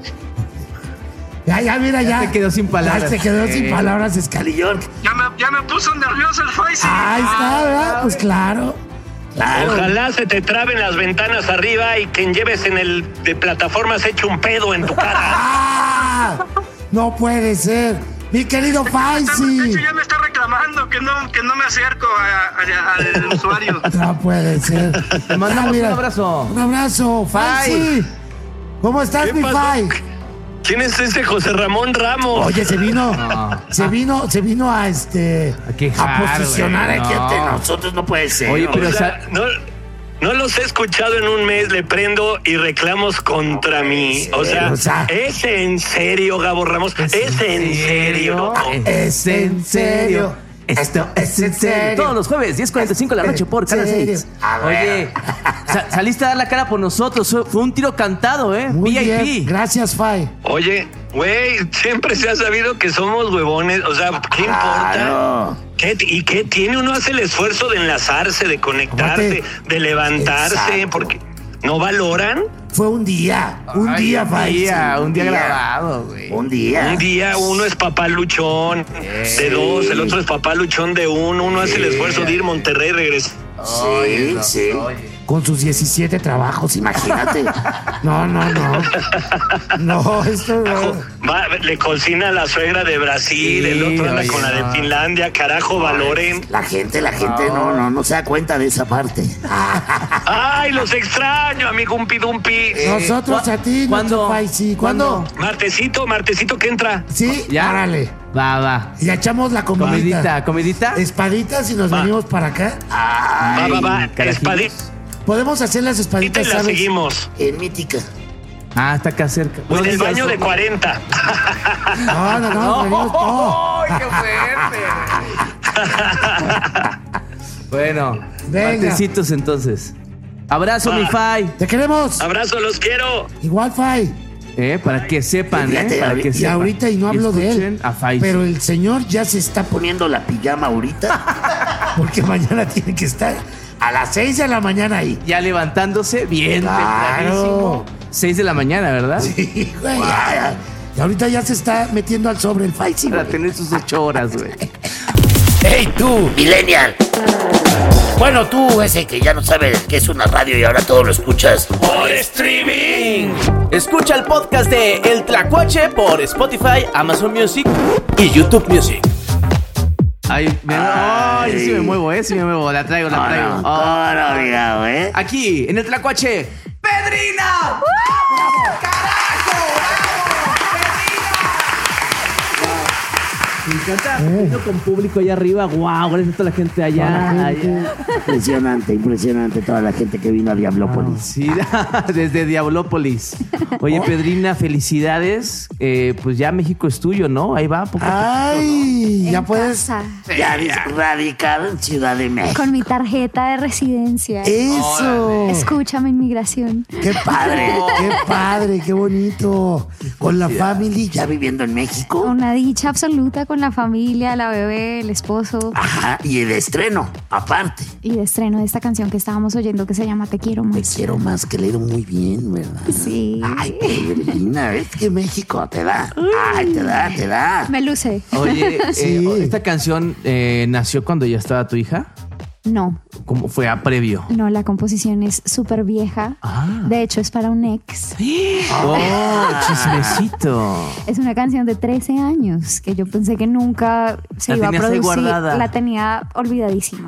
Ya, ya, mira, ya. Ya se quedó sin palabras. Ya se quedó sin Eh. palabras, Escali York. Ya me, ya me puso nervioso el Faisy. Ahí está, ¿verdad? Pues claro. Claro. Ojalá se te traben las ventanas arriba y que lleves en el de plataformas hecho un pedo en tu cara. ¡Ah! No puede ser. Mi querido De Faisy. hecho, ya me está reclamando que no, que no me acerco a- a- al usuario. No puede ser. Te mandamos Ah, mira. un abrazo. Un abrazo, Faisy. ¿Cómo estás, ¿Qué mi pasó? Fai? ¿Quién es ese José Ramón Ramos? Oye, se vino, No. se vino, se vino a este A quejar, a posicionar güey, aquí no. ante nosotros, no puede ser. Oye, pero O o sea, sea, no, no los he escuchado en un mes, le prendo y reclamos contra mí. O sea, o sea. ¿es en serio, Gabo Ramos? ¿Es, en serio? Es en serio. Esto es en serio. Todos los jueves, diez cuarenta y cinco de la noche por Canal ¿En serio? seis. A ver. Oye, sa- saliste a dar la cara por nosotros. Fue un tiro cantado, ¿eh? Muy V I P. bien, gracias, Fai. Oye, güey, siempre se ha sabido que somos huevones. O sea, ¿qué importa? Claro. ¿Qué, ¿Y qué tiene? Uno hace el esfuerzo de enlazarse, de conectarse, Aparte, de levantarse, exacto. porque no valoran. Fue un día, un Ay, día, un Fai. día, un día grabado, güey. Un día. Un día uno es papá luchón de dos, el otro es papá luchón de uno. Uno hace el esfuerzo de ir a Monterrey y regresar. Sí, sí. Con sus diecisiete trabajos, imagínate. No, no, no. No, esto no. Va, le cocina a la suegra de Brasil, Sí, el otro anda oye, con la no. de Finlandia, carajo, valoren. La gente, la gente no, no, no se da cuenta de esa parte. Ay, los extraño, amigo Umpi Dumpi. Nosotros a ti, ¿cuándo? nuestro Faisy. ¿Cuándo? Martecito, martesito que entra. Sí, ¿Ya? árale. Va, va. Y echamos la comidita. Comidita, comidita. Espaditas y nos Va. venimos para acá. Va, va, va. carajillos. Espadita Podemos hacer las y espaditas, la ¿sabes? seguimos. En Mítica. Ah, está acá cerca. O en el baño de cuarenta. No, no, no, venimos todo. ¡Ay, qué fuerte! Bueno, Venga. martesitos entonces. Abrazo, Va. mi Fai. Te queremos. Abrazo, los quiero. Igual, Fai. Eh, para que sepan, Fíjate, eh. Para que y sepan. ahorita, y no hablo de él, escuchen a Faisy. pero el señor ya se está poniendo la pijama ahorita, porque mañana tiene que estar a las seis de la mañana ahí. Ya levantándose bien Claro. tempranísimo. seis de la mañana, ¿verdad? Sí, güey, ya, ya. Y ahorita ya se está metiendo al sobre el Faisy, Para güey. tener sus ocho horas, güey. ¡Hey, tú, millennial! Bueno, tú, ese que ya no sabe qué es una radio y ahora todo lo escuchas. ¡Por streaming! Escucha el podcast de El Tlacuache por Spotify, Amazon Music y YouTube Music. Ay, me, ay, yo sí me muevo, ¿eh? Sí me muevo. La traigo, la traigo. No, no, Oh. no, obligado, ¿eh? Aquí, en el Tlacuache, ¡Pedrina! ¡Bravo! ¡Carajo! ¡Bravo! ¡Pedrina! Me encanta verlo con público allá arriba. ¡Wow! Gracias a toda la gente allá. Hola, gente. allá. Impresionante, impresionante toda la gente que vino a Diablópolis. Sí, desde Diablópolis. Oye, Pedrina, felicidades. Eh, pues ya México es tuyo, ¿no? Ahí va, poco a poquito, Ay, ya En puedes. casa. Ya eres radicado en Ciudad de México. Con mi tarjeta de residencia. Eso. Escúchame, inmigración. Qué padre, qué padre, qué bonito. Con la family ya viviendo en México. Una dicha absoluta con la familia, la bebé, el esposo. Ajá, y el estreno, aparte. Y de estreno de esta canción que estábamos oyendo que se llama Te quiero Te más. quiero más, que le he ido muy bien, ¿verdad? Sí. Ay, Pedrina, es que México te da. Ay, te da, te da. Me luce. Oye, eh, Sí. ¿esta canción eh, nació cuando ya estaba tu hija? No, ¿Cómo fue a previo? no, la composición es súper vieja. Ah. De hecho, es para un ex. ¡Oh, chismecito! Es una canción de trece años que yo pensé que nunca se La iba a tenías ahí producir. guardada. La tenía olvidadísima.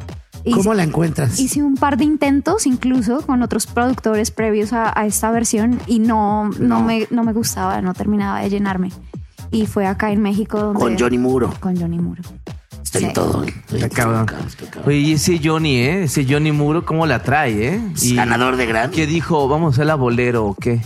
Y ¿Cómo la encuentras? hice un par de intentos incluso con otros productores previos a, a esta versión y no, no. No. me, no me gustaba, no terminaba de llenarme. Y fue acá en México donde... Con Johnny Muro. Con Johnny Muro. Estoy Sí. en todo. Estoy en cabrón. todo, estoy cabrón. Oye, y ese Johnny, ¿eh? Ese Johnny Muro, ¿cómo la trae, eh? Y Ganador de Grammy. ¿qué dijo? ¿Vamos a hacer la bolero o qué?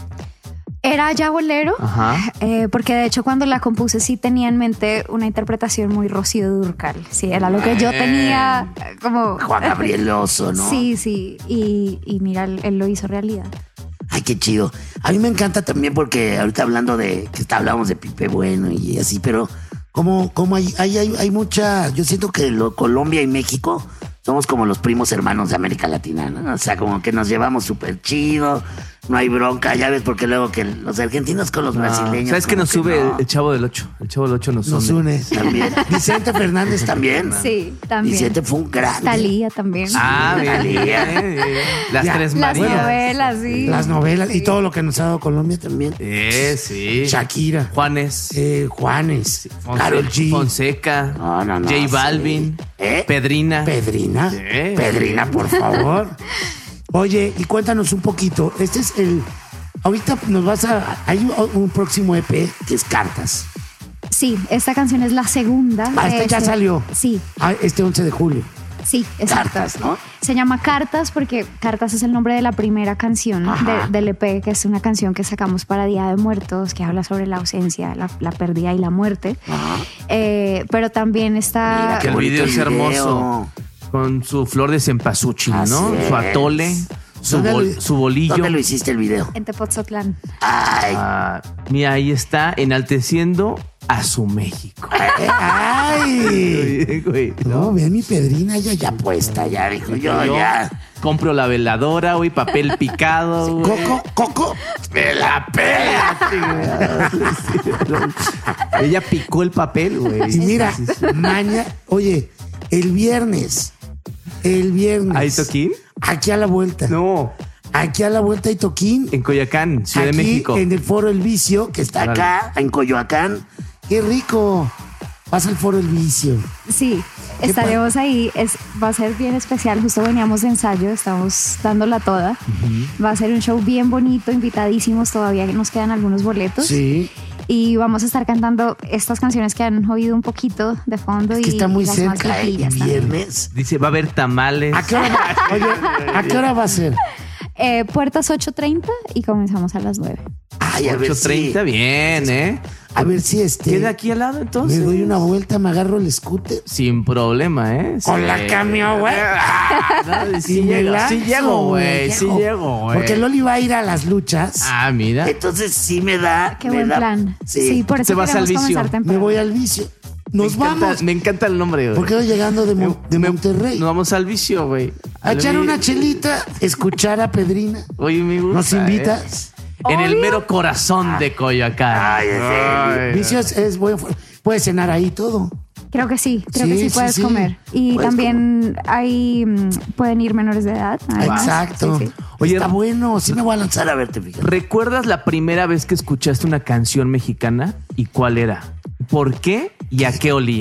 Era ya bolero, Ajá. eh, porque de hecho cuando la compuse sí tenía en mente una interpretación muy Rocío Dúrcal. Sí, era lo que yo tenía eh, como... Juan Gabrieloso, ¿no? Sí, sí. Y, y mira, él, él lo hizo realidad. Ay, qué chido. A mí me encanta también porque ahorita hablando de que está- hablamos de Pipe Bueno y así, pero como, como hay, hay, hay, hay mucha. Yo siento que lo, Colombia y México somos como los primos hermanos de América Latina, ¿no? O sea, como que nos llevamos súper chido, no hay bronca, ya ves, porque luego que los argentinos con los brasileños. ¿Sabes que como nos sube no. el Chavo del Ocho? El Chavo del Ocho nos, Nos une. une también. Vicente Fernández también. Sí, también. Vicente fue un grande. Talía también. Ah, bien, Talía. bien, bien. Las Ya. Tres Las Marías. novelas, sí. Las novelas y todo lo que nos ha dado Colombia también. Eh, sí. Shakira. Juanes. Eh, Juanes. Fonse- Karol G. Fonseca. No, no, no, J sí. Balvin. ¿Eh? Pedrina. Pedrina. Sí. Pedrina, por favor. Oye, y cuéntanos un poquito. Este es el. Ahorita nos vas a. Hay un, un próximo E P que es Cartas. Sí, esta canción es la segunda. Ah, de este ya este- salió. Sí, Ah, este once de julio. sí, exacto. Cartas, ¿no? Se llama Cartas porque Cartas es el nombre de la primera canción Ajá. de- del E P, que es una canción que sacamos para Día de Muertos, que habla sobre la ausencia, la, la pérdida y la muerte. Eh, pero también está... Mira, Que el bonito video es video. hermoso. Con su flor de cempasúchil, Así ¿no? Su es. atole, su, ¿Dónde bol- lo- su bolillo. ¿Dónde lo hiciste el video? En Tepoztlán. Ay. Ah, mira, ahí está, enalteciendo a su México. Eh, ¡Ay! Oye, güey, No, ve a mi Pedrina ya, ya puesta, ya dijo yo, Yo ya. compro la veladora, güey, papel picado. güey. Coco, Coco, me la pela. Ella picó el papel, güey. Y mira, mañana, oye, el viernes, el viernes. ¿Hay toquín? Aquí a la vuelta. No, Aquí a la vuelta hay toquín. en Coyoacán, Ciudad Aquí de México. en el Foro El Vicio, que está Órale. acá, en Coyoacán. ¡Qué rico! Pasa el Foro El Vicio. Sí, estaremos ahí. Es, va a ser bien especial. Justo veníamos de ensayo, estamos dándola toda. Va a ser un show bien bonito, invitadísimos. Todavía nos quedan algunos boletos. Sí. Y vamos a estar cantando estas canciones que han oído un poquito de fondo. Es que y está muy las más cerca, ¿eh? viejillas también. Viernes. Dice, va a haber tamales. ¿A qué hora va, oye, ¿a qué hora va a ser? Eh, puertas ocho treinta y comenzamos a las nueve. Ay, a ver ocho treinta, si, bien, ¿eh? a ver si este. Queda aquí al lado, entonces. Me doy una vuelta, me agarro el scooter. Sin problema, ¿eh? Con Sí. la camión, güey. Ah, no, sí, Y me llego, lanzo, sí llego, güey. Sí llego. llego, güey. Porque Loli va a ir a las luchas. Ah, mira. Entonces sí me da. Qué me buen da- plan. Sí. Sí, por eso Te vas queremos al vicio. comenzar Me temprano. voy al vicio. Nos me encanta, vamos. Me encanta el nombre, güey. Porque voy llegando de, Mon- de Me- Monterrey. Nos vamos al vicio, güey. A Al echar vi- una chelita, escuchar a Pedrina. Oye, me gusta. ¿Nos invitas? ¿eh? En el mero corazón de Coyoacán. Ay, ese- Ay, Vicio es, es buen. Puedes cenar ahí todo. Creo que sí, creo Sí, que sí, sí, puedes sí. comer. Y Puedes también ahí mm, pueden ir menores de edad. además. Exacto. Sí, sí. Oye, Está bueno. Sí me voy a lanzar a verte, fíjate. ¿recuerdas la primera vez que escuchaste una canción mexicana y cuál era? ¿Por qué y a qué olía?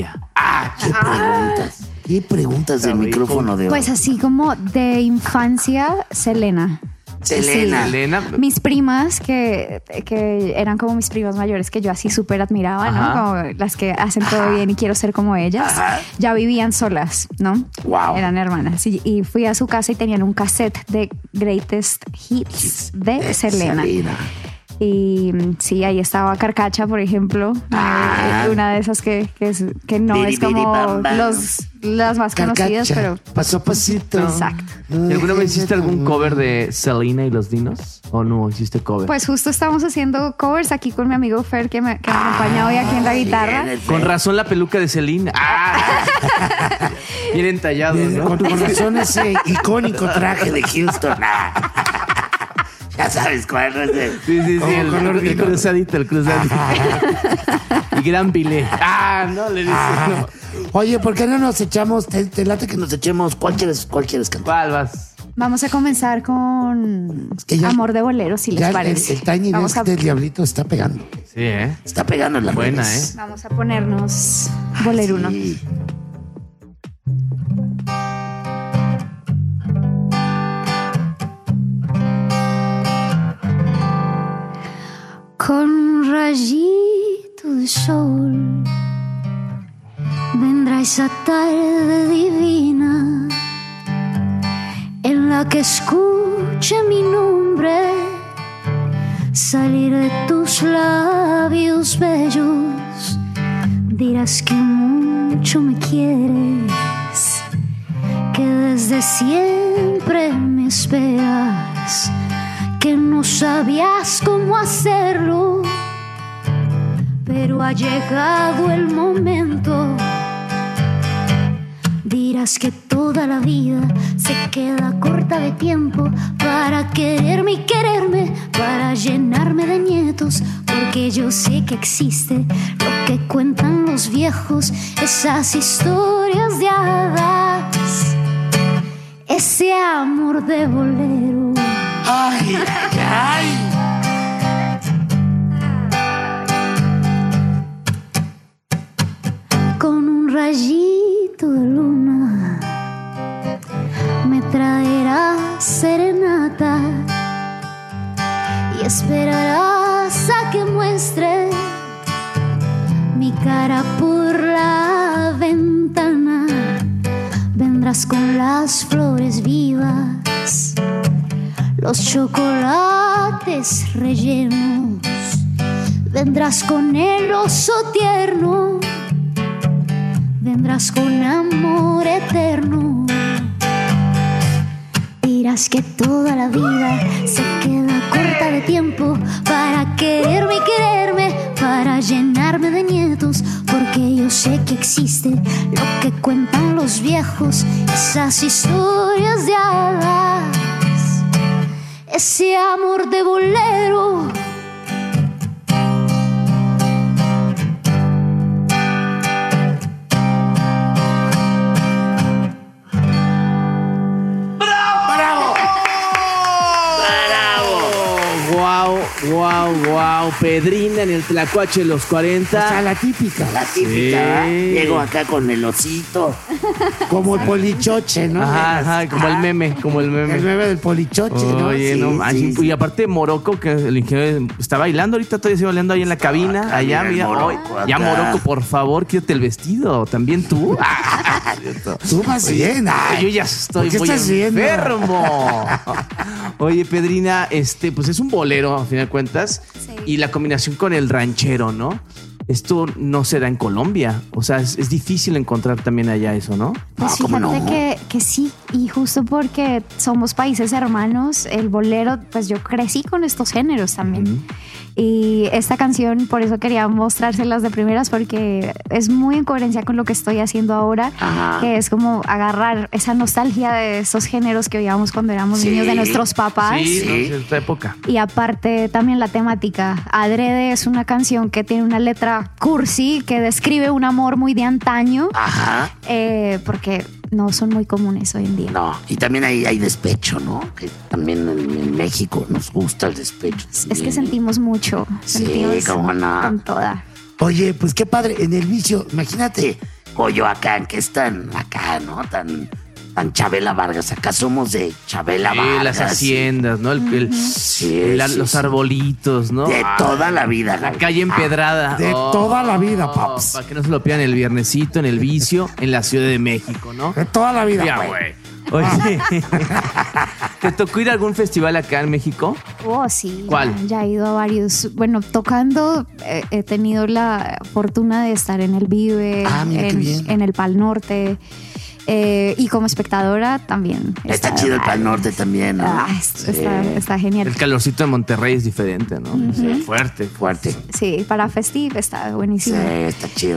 Ah, qué preguntas. ¿Qué preguntas del micrófono de hoy? Pues así como de infancia, Selena. Selena. Sí. Selena. Mis primas, que, que eran como mis primas mayores, que yo así súper admiraba, ¿no? Ajá. Como las que hacen todo bien y quiero ser como ellas. Ajá. Ya vivían solas, ¿no? Wow. Eran hermanas. Y, y fui a su casa y tenían un cassette de Greatest Hits de, De Selena. Selena. Y mm, sí, ahí estaba Carcacha, por ejemplo. Ah. Eh, una de esas que, que, es- que no Biri, es como biri, bam, bam. los, las más conocidas, Carcacha, pero paso a pasito. exacto. ¿Y alguna vez hiciste algún cover de Selena y los Dinos? ¿O no hiciste cover? Pues justo estamos haciendo covers aquí con mi amigo Fer, que me, que me acompaña hoy aquí en la guitarra. Bien, Con razón la peluca de Selena. ¡Ah! Bien entallado, Bien, ¿no? Con, con razón ese icónico traje de Houston. Ah. Ya sabes cuál es el... Sí, sí, sí, Como el, color el vino. cruzadito, el cruzadito. Y gran bilé. Ah, no, le dices, no. Oye, ¿por qué no nos echamos? Te, te late que nos echemos. ¿Cuál quieres, cuál quieres cantar? ¿Cuál vas? Vamos a comenzar con que ya- Amor de Bolero, si les Ya el, parece. el Tiny Vamos Desk a, del Diablito está pegando. Sí, ¿eh? Está pegando en la Buena, redes. ¿eh? vamos a ponernos Bolero uno. Sí. Con un rayito de sol vendrá esa tarde divina en la que escuche mi nombre salir de tus labios bellos. Dirás que mucho me quieres, que desde siempre me esperas, que no sabías cómo hacerlo, pero ha llegado el momento. Dirás que toda la vida se queda corta de tiempo para quererme y quererme, para llenarme de nietos, porque yo sé que existe lo que cuentan los viejos, esas historias de hadas, ese amor de bolero. Ay, ay, Con un rayito de luna me traerás serenata y esperarás a que muestre mi cara por la ventana. Vendrás con las flores vivas, los chocolates rellenos, vendrás con el oso tierno, vendrás con amor eterno. Dirás que toda la vida se queda corta de tiempo para quererme y quererme, para llenarme de nietos, porque yo sé que existe lo que cuentan los viejos, esas historias de hadas, ese amor de bolero. Wow, wow, wow. Pedrina en el Tlacuache de los o cuarenta. sea, la típica, la típica. Sí. ¿verdad? Llego acá con el osito, como el polichoche, ¿no? Ajá, ajá, como el meme, como el meme. El meme del polichoche, ¿no? Oye, Sí, no sí, manches. sí. Y aparte Morocco, que el ingeniero está bailando ahorita, todavía sigue bailando ahí en la cabina. acá, Allá, mira el mira. Morocco Ay, ya, acá. Morocco, por favor, quítate el vestido. También tú. Ah, Tú más bien. Ay, Yo ya estoy ¿por qué muy estás viendo? enfermo. Oye, Pedrina, este, pues es un bolero, a fin de cuentas. Sí. Y la combinación con el ranchero, ¿no? Esto no se da en Colombia. O sea, es, es difícil encontrar también allá eso, ¿no? Pues Ah, ¿cómo fíjate no? que, que sí, y justo porque somos países hermanos, el bolero, pues yo crecí con estos géneros también. Y esta canción, por eso quería mostrárselas de primeras, porque es muy en coherencia con lo que estoy haciendo ahora, Ajá. que es como agarrar esa nostalgia de estos géneros que oíamos cuando éramos Sí. niños de nuestros papás. Sí, Sí. no, es esta época. Y aparte también la temática. Adrede es una canción que tiene una letra cursi que describe un amor muy de antaño, Ajá. eh, porque no son muy comunes hoy en día. No, y también hay, hay despecho, ¿no? Que también en, en México nos gusta el despecho. Es que también. sentimos mucho. Sí, sentimos cómo no. con toda. Oye, pues qué padre. En el vicio, imagínate Coyoacán, que es tan acá, ¿no? Tan, tan Chabela Vargas. Acá somos de Chabela Sí, Vargas. las haciendas, ¿no? El, el- Sí, el- sí, los sí. arbolitos, ¿no? De Ah, toda la vida. La güey. calle empedrada. De Oh, toda la vida, paps. Para que no se lo pidan el viernesito, en el vicio, en la Ciudad de México, ¿no? De toda la vida, Ya, güey. güey. Oye, ¿te tocó ir a algún festival acá en México? Oh, sí. ¿Cuál? Ya, ya he ido a varios. Bueno, tocando, eh, he tenido la fortuna de estar en el Vive, Ah, mira qué en, bien. en el Pal Norte. eh, y como espectadora también. Está chido el Pal Norte también, ¿no? Ah, es- está, está genial. El calorcito de Monterrey es diferente, ¿no? Sí, fuerte. Fuerte. Sí, para Festive está Sí, buenísimo. está chido.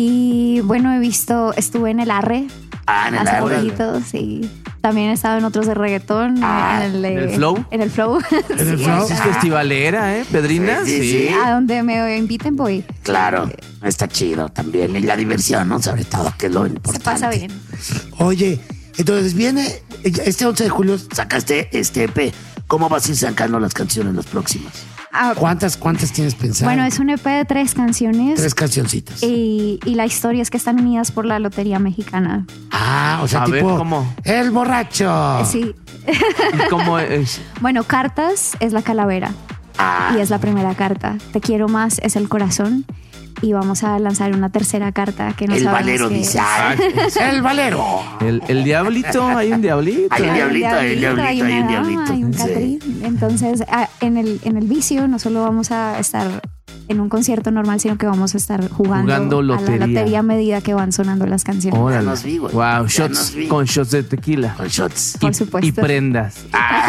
Y bueno, he visto, estuve en el Arre. Ah, en el hace Arre. poquito, sí. También he estado en otros de reggaetón. Ah, en el, de- ¿en el Flow? En el Flow. ¿En el Sí. Flow? Sí, es festivalera, ¿eh, Pedrina? Sí, sí, sí. A donde me inviten voy. Claro, está chido también. Y la diversión, ¿no? Sobre todo, que es lo Se importante. pasa bien. Oye, entonces viene, este once de julio sacaste este E P. ¿Cómo vas a ir sacando las canciones los próximos? Ah, ¿Cuántas, cuántas tienes pensadas? bueno, es un E P de tres canciones. Tres cancioncitas. Y, y la historia es que están unidas por la Lotería Mexicana. Ah, o sea, A ver, tipo... ¿cómo? El borracho. Sí. ¿Y cómo es? Bueno, cartas es la calavera. Ah, Y es la primera carta. Te quiero más es el corazón. Y vamos a lanzar una tercera carta que no el sabemos valero qué dice. es. ah, el valero. El, el diablito, hay un diablito. Hay un diablito, hay un diablito, hay hay un una diablito. dama, hay un Sí. Catrín. Entonces, ah, en el, en el vicio no solo vamos a estar en un concierto normal, sino que vamos a estar jugando, Jugando a lotería. la lotería a medida que van sonando las canciones. Órale. nos vi, güey. Wow, Ya shots nos vi. con shots de tequila. Con shots. Por Y- supuesto. Y prendas.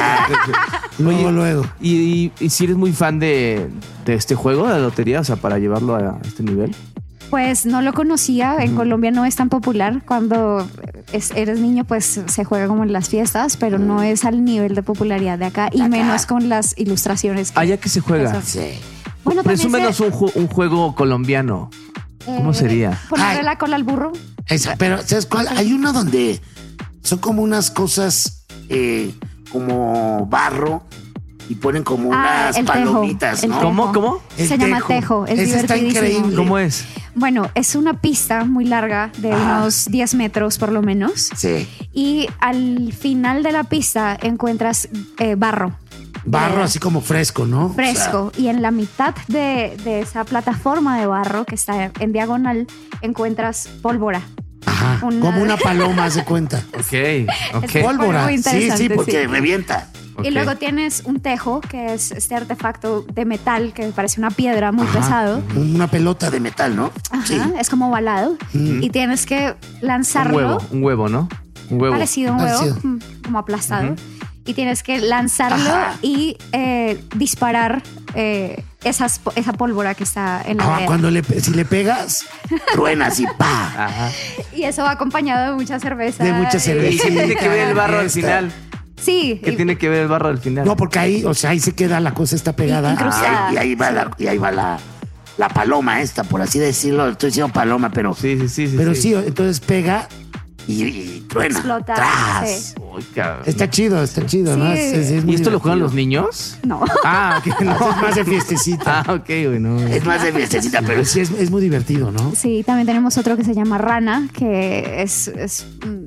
Luego, luego. ¿Y, y, y si eres muy fan de, de este juego, de la lotería? O sea, para llevarlo a este nivel. Pues no lo conocía, en Colombia no es tan popular. Cuando es- eres niño, pues se juega como en las fiestas, pero no es al nivel de popularidad de acá, y Acá. menos con las ilustraciones. que- Allá que se juega. Eso. Sí. Bueno, también Presúmenos se- un, ju- un juego colombiano. ¿Cómo eh, sería? Ponerle Ay. la cola al burro. Esa, pero, ¿sabes cuál? Hay uno donde son como unas cosas eh, como barro y ponen como Ah, unas el tejo, palomitas, el ¿no? tejo. ¿Cómo? ¿Cómo? El Se llama tejo, es Ese está divertidísimo. increíble. ¿Cómo es? Bueno, es una pista muy larga de Ah. unos diez metros por lo menos. Sí. Y al final de la pista encuentras eh, barro. Barro Eh, así como fresco, ¿no? O sea, Fresco. Y en la mitad de, de esa plataforma de barro que está en diagonal encuentras pólvora. ajá, una- como una paloma, se cuenta. Ok, ok. Es Pólvora. muy Sí, interesante, sí, porque sí. revienta. Ok. Y luego tienes un tejo, que es este artefacto de metal que parece una piedra muy Ajá. pesado. Una pelota de metal, ¿no? Ajá, Sí. es como ovalado. Y tienes que Un lanzarlo. huevo, un huevo, ¿no? Un huevo. Parecido a un huevo, Parecido. mm, como aplastado. Y tienes que lanzarlo Ajá. y eh, disparar eh, esas, po- esa pólvora que está en la Ah, red. cuando le, pe- si le pegas, truena así, pa. Ajá. Y eso va acompañado de mucha cerveza. De mucha y- cerveza. ¿Y qué tiene que ver el barro al Esta. final? Sí. ¿Qué y- tiene que ver el barro al final? No, porque ahí, o sea, ahí se queda la cosa, está pegada. Incrustada. Y ahí, y ahí va, la, y ahí va la, la paloma esta, por así decirlo. Estoy diciendo paloma, pero, Sí, sí, sí. sí pero sí, entonces pega y, y truena. Explota, ¡Tras! sí. Uy, cabrón. Está chido, está chido, ¿no? Sí. Es- es- es muy ¿Y esto lo juegan los divertido. niños? No. Ah, ok. No. Es más de fiestecita. Ah, ok, güey, no. Es más de fiestecita, pero sí es, es muy divertido, ¿no? Sí, también tenemos otro que se llama Rana, que es, es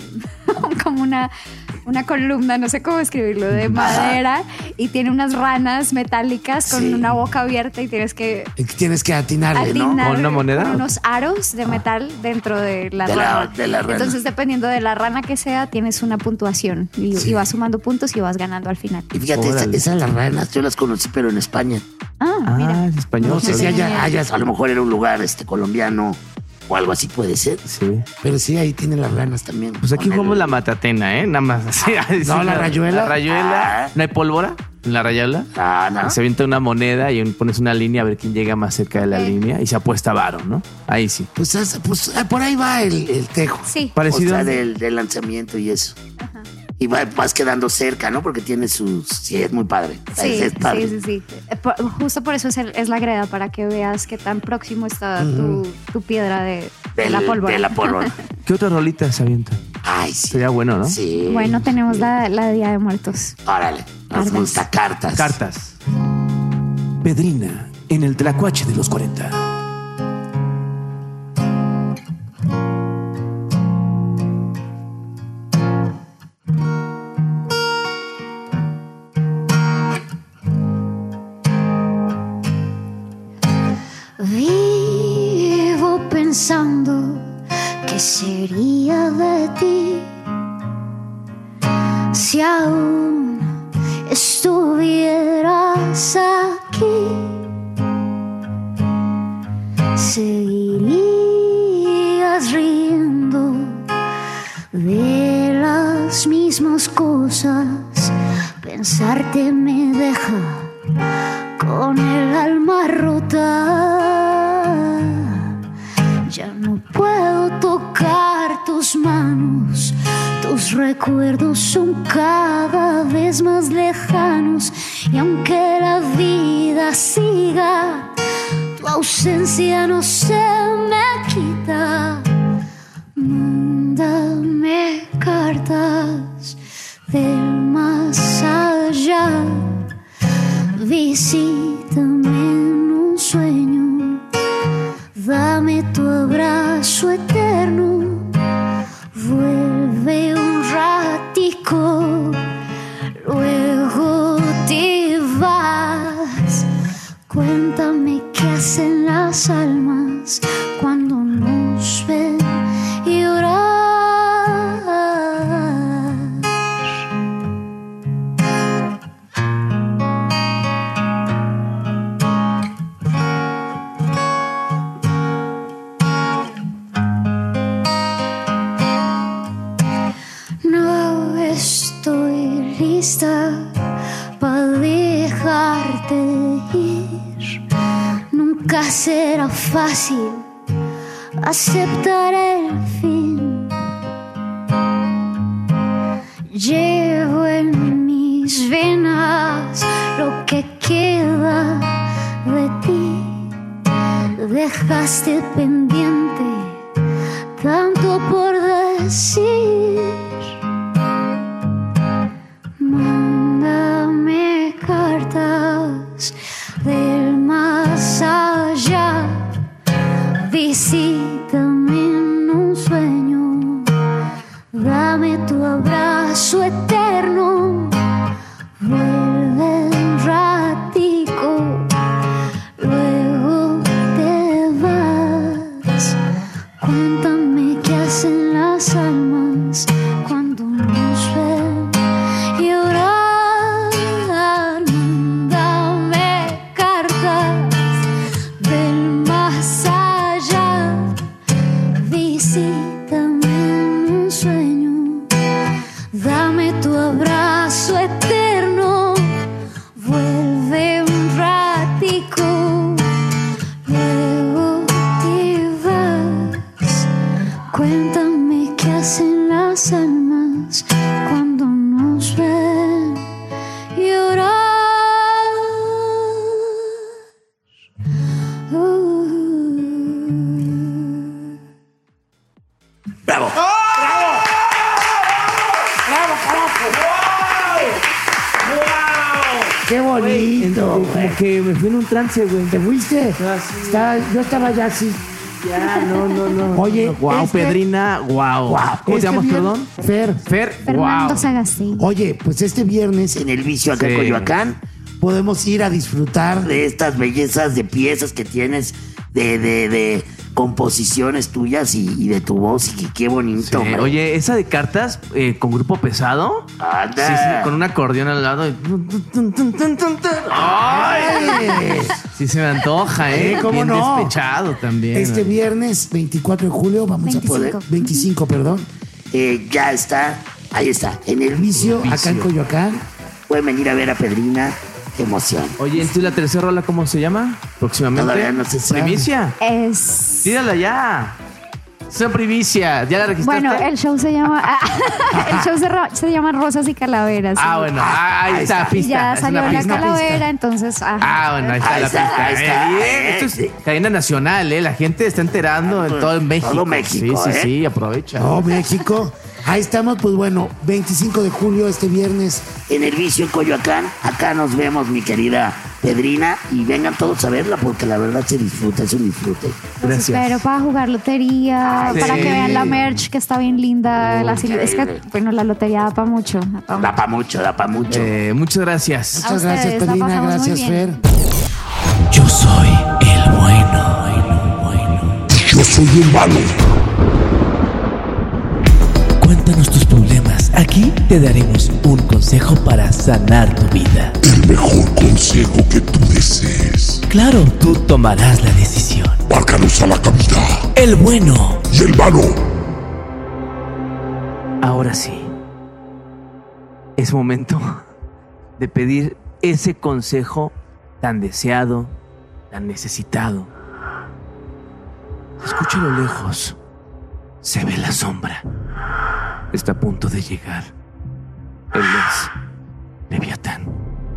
mm, como una, una columna, no sé cómo escribirlo, de madera, y tiene unas ranas metálicas con Sí. una boca abierta y tienes que Y Tienes que atinarle, ¿no? atinar ¿Con una moneda? con unos aros de metal dentro de la, De la- rana. de la rana. Entonces, dependiendo de la rana que sea, tienes una puntuación y, Sí. y vas sumando puntos y vas ganando al final. Y fíjate, esa- Órale. esas las ranas yo las conocí, pero en España. Ah, mira. Ah, es español. No sé si ¿sabes? haya, haya- a lo mejor era un lugar este colombiano o algo así puede ser. Sí. Pero sí, ahí tienen las ranas también. Pues aquí Con el- jugamos la matatena, ¿eh? Nada más así. así, No, la rayuela. La rayuela. Ah. ¿No hay pólvora en la rayuela? Ah, no. Se avienta una moneda y pones una línea a ver quién llega más cerca de la Ok. línea y se apuesta varo, ¿no? Ahí sí. Pues, es- pues, ah, por ahí va el, el tejo. Sí. Parecido. O sea, del, del lanzamiento y eso. Y va- vas quedando cerca, ¿no? Porque tiene sus... Sí, es muy padre. Sí, es, es padre. sí, sí, sí. Eh, por- Justo por eso es, el- es la greda, para que veas qué tan próximo está tu, tu piedra de, de Del- la pólvora. De la pólvora. ¿Qué otra rolita se avientan? Ay, sí. Sería bueno, ¿no? Sí. Bueno, tenemos la, la de Día de Muertos. Órale. Nos Cartas. gusta cartas. Cartas. Pedrina, en el Tlacuache de los cuarenta. pensando qué sería de ti si aún estuvieras aquí. Seguirías riendo de las mismas cosas. Pensarte me deja con el alma rota. Ya no puedo tocar tus manos. Tus recuerdos son cada vez más lejanos. Y aunque la vida siga, tu ausencia no se me quita. Mándame cartas del más allá. Visítame en un sueño. Dame tu abrazo eterno. Vuelve un ratico, luego te vas. Cuéntame qué hacen las almas cuando nos ven llorar. No estoy lista para dejarte ir. Nunca será fácil aceptar el fin. Llevo en mis venas lo que queda de ti. Dejaste pendiente tanto por decir. Mándame cartas del más allá. Visítame en un sueño. Dame tu abrazo eterno. Vuelve un ratico, luego te vas. Cuéntame qué hacen las almas cuando nos ven llorar. Mándame cartas del más allá. Visítame en un sueño. Dame tu abrazo eterno. Vuelve un ratico, luego te vas. Cuéntame qué hacen las almas cuando nos ven llorar. ¡Bravo! ¡Bravo! ¡Bravo, carajo! ¡Qué bonito, Güey, güey! como que me fui en un trance, güey. ¿Te fuiste? Ah, sí. Estaba- yo estaba ya así. Ya, no, no, no. Oye, Wow, este- Pedrina, wow. Guau, ¿Cómo este te llamas, vier- perdón? Fer. Fer, Fernando wow. Sagasti. Oye, pues este viernes en el Vicio acá en Sí. Coyoacán podemos ir a disfrutar de estas bellezas de piezas que tienes, de, de, de composiciones tuyas y, y de tu voz. Y que qué bonito, Sí, hombre. oye, esa de cartas eh, con grupo pesado. Anda. Sí, sí, con un acordeón al lado. y- ¡Ay! Sí, se me antoja, ¿eh? Eh, ¿cómo Bien no? despechado también. Este viernes veinticuatro de julio vamos veinticinco. a poder... veinticinco, perdón. Eh, ya está, ahí está. En el Vicio, Vicio. acá en Coyoacán. Pueden venir a ver a Pedrina. Qué emoción. Oye, entonces la tercera rola, ¿cómo se llama? Próximamente. Todavía no se sabe. Primicia. Es. Tírala ya. Es una primicia. ¿Ya la registraste? Bueno, el show se llama. el show se, ro- se llama Rosas y Calaveras. Ah, sí. bueno. Ah, ahí, Ahí está, está. Y pista. ya Es salió una la pista. calavera, entonces. Ajá. Ah, bueno, ahí está Ahí la está, pista. ahí está. Eh, bien, esto es Sí. cadena nacional, ¿eh? La gente está enterando en todo México. Todo México, Sí, sí, ¿eh? sí, aprovecha. Oh, México. Ahí estamos, pues bueno, veinticinco de julio, este viernes, en el Vicio en Coyoacán. Acá nos vemos, mi querida Pedrina. Y vengan todos a verla porque la verdad se disfruta, es un disfrute. Los Gracias. espero para jugar lotería, Ay, para sí. que vean la merch que está bien linda. Oh, la silu- es que, increíble. bueno, la lotería da para mucho. da pa' Da pa' mucho, da pa' mucho. Eh, muchas gracias. Muchas a gracias, ustedes, la Pedrina. pasamos muy Gracias, bien. Fer. Yo soy el bueno. soy el malo. Cuéntanos tus problemas. Aquí te daremos un consejo para sanar tu vida. El mejor consejo que tú desees. Claro, tú tomarás la decisión. Márcanos a la cabina. El bueno y el malo. Ahora sí. Es momento de pedir ese consejo tan deseado, tan necesitado. Escucha a lo lejos. Se ve la sombra. Está a punto de llegar. Él es Leviatán.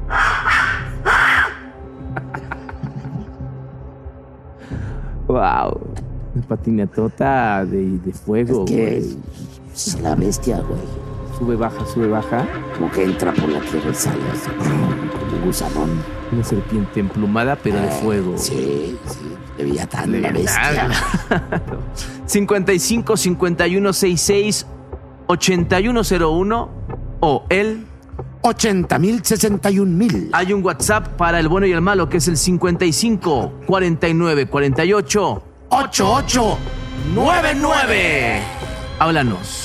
Wow. Una patinetota de, de fuego, Es que güey. es la bestia, güey. Sube, baja, sube, baja. Como que entra por la tierra y sale así, como un gusanón. Una serpiente emplumada, pero de Eh, fuego. Sí, sí. Leviatán, la Leviatán. bestia. cincuenta y cinco, cincuenta y uno, sesenta y seis, ochenta y uno cero uno o el ochenta mil, sesenta y un mil. Hay un WhatsApp para el bueno y el malo que es el cincuenta y cinco, cuarenta y nueve, cuarenta y ocho, ochenta y ocho noventa y nueve. Háblanos.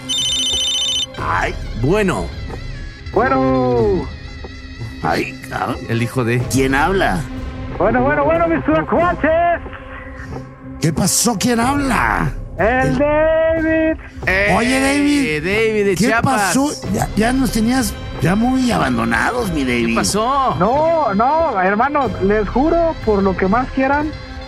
Ay. Bueno. Bueno. Ay, cabrón. El hijo de... ¿Quién habla? Bueno, bueno, bueno, mis cuaches. ¿Qué pasó? ¿Quién habla? El David. Oye, David. David de ¿Qué Chiapas. pasó? Ya, ya nos tenías ya muy abandonados, mi David. ¿Qué pasó? No, no, hermanos, les juro por lo que más quieran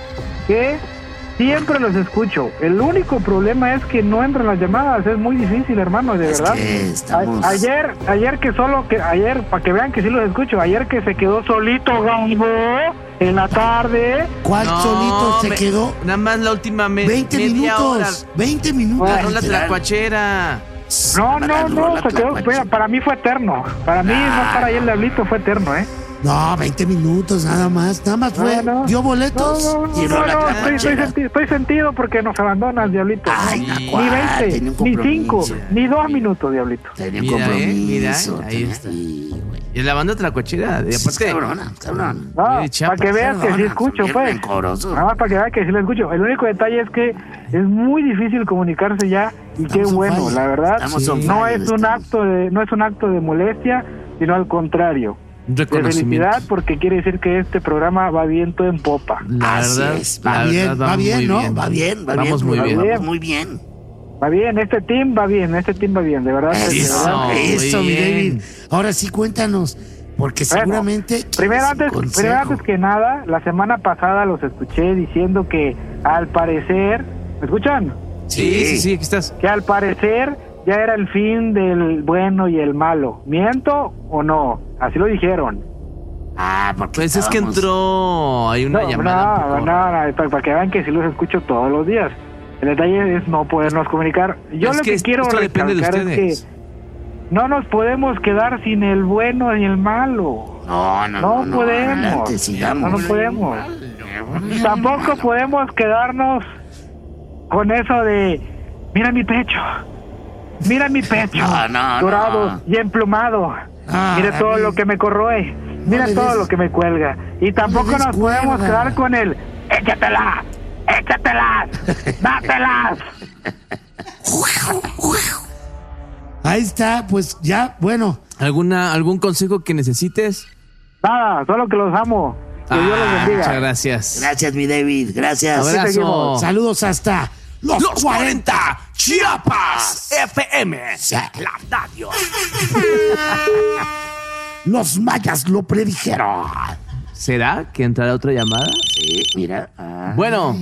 que siempre los escucho. El único problema es que no entran las llamadas. Es muy difícil, hermano, de Es verdad. que estamos- A- ayer, ayer que solo que ayer para que vean que sí los escucho. Ayer que se quedó solito Gambo en la tarde. ¿Cuál No, solito se me- quedó? Nada más la última me- veinte media hora. minutos. veinte minutos. La rola literal. tlacuachera. No, no, no, rola se quedó. tlacuache. Mira, para mí fue eterno. Para mí no para ahí el diablito fue eterno, ¿eh? No, veinte minutos nada más. Nada más fue. No, no. Dio boletos No, no, y no, rola no, estoy, estoy, tlacuachera. senti- estoy sentido porque nos abandonas, diablito. Ay, ni Nacuá, veinte, tenía un ni compromiso. cinco, ni dos minutos, diablito. Tenía un Mira, eh, mira, compromiso. ahí tenía- está. y, güey. Y la banda tlacuachera. Y Sí, aparte... cabrona, cabrón. No, Oye, para Chiapas, que veas que sí perdona, escucho, bien pues. rencoroso. Nada más para que veas que sí lo escucho. El único detalle es que es muy difícil comunicarse ya y qué Estamos on bueno, fire. la verdad. Estamos on No fire, es un estamos. acto de no es un acto de molestia, sino al contrario. Un De reconocimiento. felicidad porque quiere decir que este programa va viento en popa. La Así verdad, es. la Va verdad, bien, va vamos bien, muy ¿no? bien. Va bien, va Vamos bien. muy bien. Vamos muy bien. Va bien, este team va bien, este team va bien, de verdad. de Eso, verdad. eso, muy mi bien. David. Ahora sí, cuéntanos. Porque Bueno, seguramente. Primero quieres antes, un consejo. primero antes que nada, la semana pasada los escuché diciendo que al parecer, ¿me escuchan? Sí, sí, sí, aquí estás. Que al parecer ya era el fin del bueno y el malo. ¿Miento o no? Así lo dijeron. Ah, porque. Pues es que estábamos- entró... Hay una no, llamada. no, un poco- no, no, para, para que vean que sí los escucho todos los días. El detalle es no podernos comunicar. Yo Es lo que que, esto- quiero esto depende de recalcar es que ustedes. no nos podemos quedar sin el bueno y el malo. No, no, No, no. no, podemos. adelante, sigamos. No, no podemos. Tampoco podemos quedarnos con eso de mira mi pecho, mira mi pecho, No, no, dorado no. y emplumado. Ah, Mira todo David. lo que me corroe, mira le todo des- lo que me cuelga. Y tampoco des nos podemos cuerda. quedar con el échatelas, échatelas, dátelas. Ahí está, pues ya, bueno. ¿Alguna, ¿Algún consejo que necesites? Nada, solo que los amo. Que Dios los Ah, bendiga. muchas gracias. Gracias, mi David. Gracias. Abrazo. seguimos. Saludos hasta los, Los cuarenta. cuarenta Chiapas F M. La radio. Los mayas lo predijeron. ¿Será que entrará otra llamada? Sí, mira. Ay. Bueno.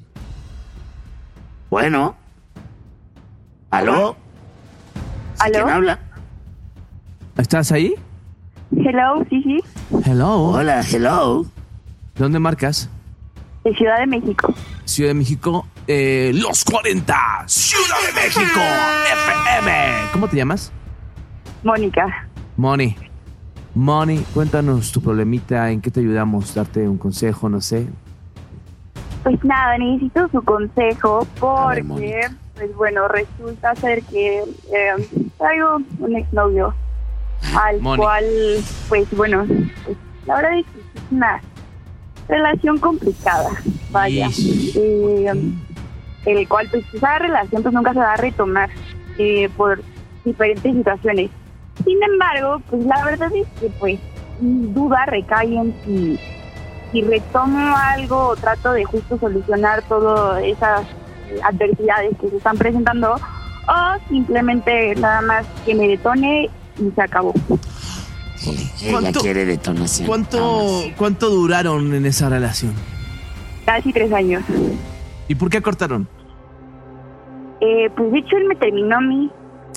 Bueno. ¿Aló? ¿Aló? ¿Quién habla? ¿Estás ahí? Hello, sí, sí. Hello. Hola, hello. ¿Dónde marcas? De Ciudad de México. Ciudad de México. Eh, Los cuarenta Ciudad de México F M. ¿Cómo te llamas? Mónica. Moni. Moni, cuéntanos tu problemita, en qué te ayudamos, darte un consejo, no sé. Pues nada, necesito su consejo A ver, porque, Mónica. pues bueno, resulta ser que eh, traigo un exnovio al Moni. cual, pues bueno, pues, la verdad es que es una relación complicada, vaya. Ish. Eh, el cual pues esa relación pues nunca se va a retomar eh, por diferentes situaciones. Sin embargo, pues la verdad es que pues mi duda recae en si, si retomo algo o trato de justo solucionar todas esas adversidades que se están presentando, o simplemente nada más que me detone y se acabó. Ella quiere detonación. ¿Cuánto, ¿Cuánto duraron en esa relación? Casi tres años. ¿Y por qué cortaron? Eh, pues de hecho él me terminó a mí.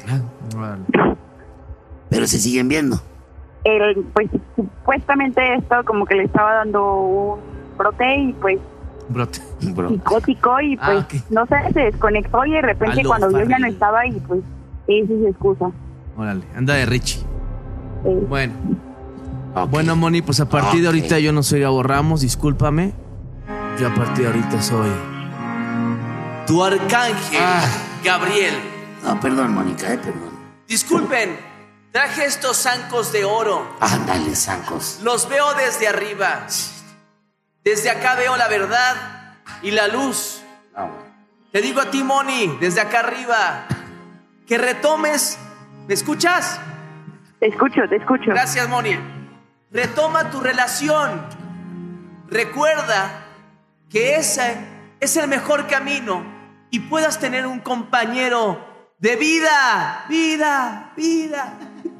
Pero se siguen viendo. Él, pues supuestamente esto como que le estaba dando un brote y pues brote, psicótico y pues ah, okay. no sé, se desconectó y de repente Aló, cuando yo ya no Farrell. estaba y pues esa es su excusa. Órale, anda de Richie. Eh, Bueno. Okay. Bueno, Moni, pues a partir okay. de ahorita yo no soy Gabo Ramos, discúlpame. Yo a partir de ahorita soy tu arcángel, ah. Gabriel. No, perdón, Mónica, eh, perdón. Disculpen, traje estos zancos de oro. Ándale, zancos. Los veo desde arriba. Desde acá veo la verdad y la luz. No. Te digo a ti, Moni, desde acá arriba, que retomes. ¿Me escuchas? Te escucho, te escucho. Gracias, Moni. Retoma tu relación. Recuerda que ese es el mejor camino y puedas tener un compañero de vida, vida, vida.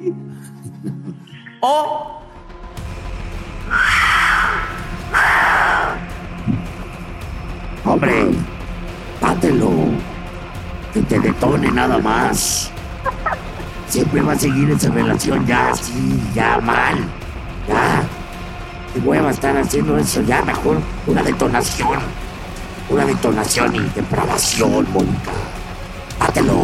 O hombre, dátelo. Que te detone nada más. Siempre va a seguir esa relación ya así, ya mal. Ya. Qué hueva estar haciendo eso, ya mejor una detonación. Una detonación y depravación, Mónica. Dátelo.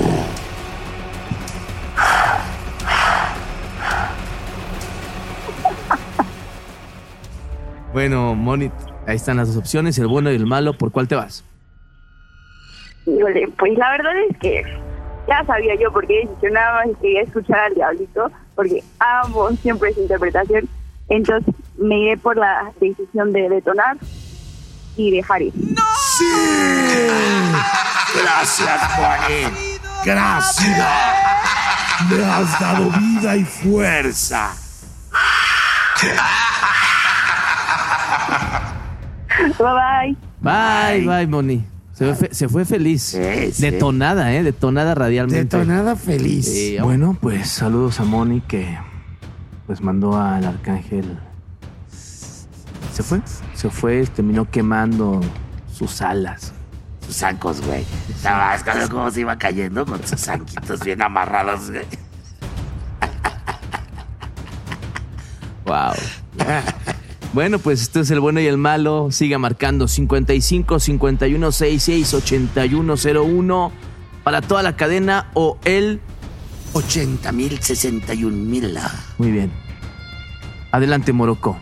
Bueno, Moni, ahí están las dos opciones, el bueno y el malo. ¿Por cuál te vas? Híjole, pues la verdad es que ya sabía yo por qué yo nada más quería escuchar al diablito, porque amo siempre su interpretación. Entonces me iré por la decisión de detonar y dejar ir. ¡No! ¡Sí! Gracias, Juanín. Gracias. Me has dado vida y fuerza. Bye bye. Bye, bye, Moni. Se fue, fe- se fue feliz. Sí, sí. Detonada, ¿eh? Detonada radialmente. Detonada feliz. Sí, bueno, pues saludos a Moni que pues mandó al arcángel. Se fue, se fue, terminó quemando sus alas. Sus zancos, güey. Estabas viendo cómo se iba cayendo con sus zanquitos bien amarrados, güey. Wow. Bueno, pues esto es el bueno y el malo. Siga marcando cincuenta y cinco, cincuenta y uno, sesenta y seis, ochenta y uno cero uno para toda la cadena o el ochenta mil, sesenta y un mil. Muy bien. Adelante, Morocco.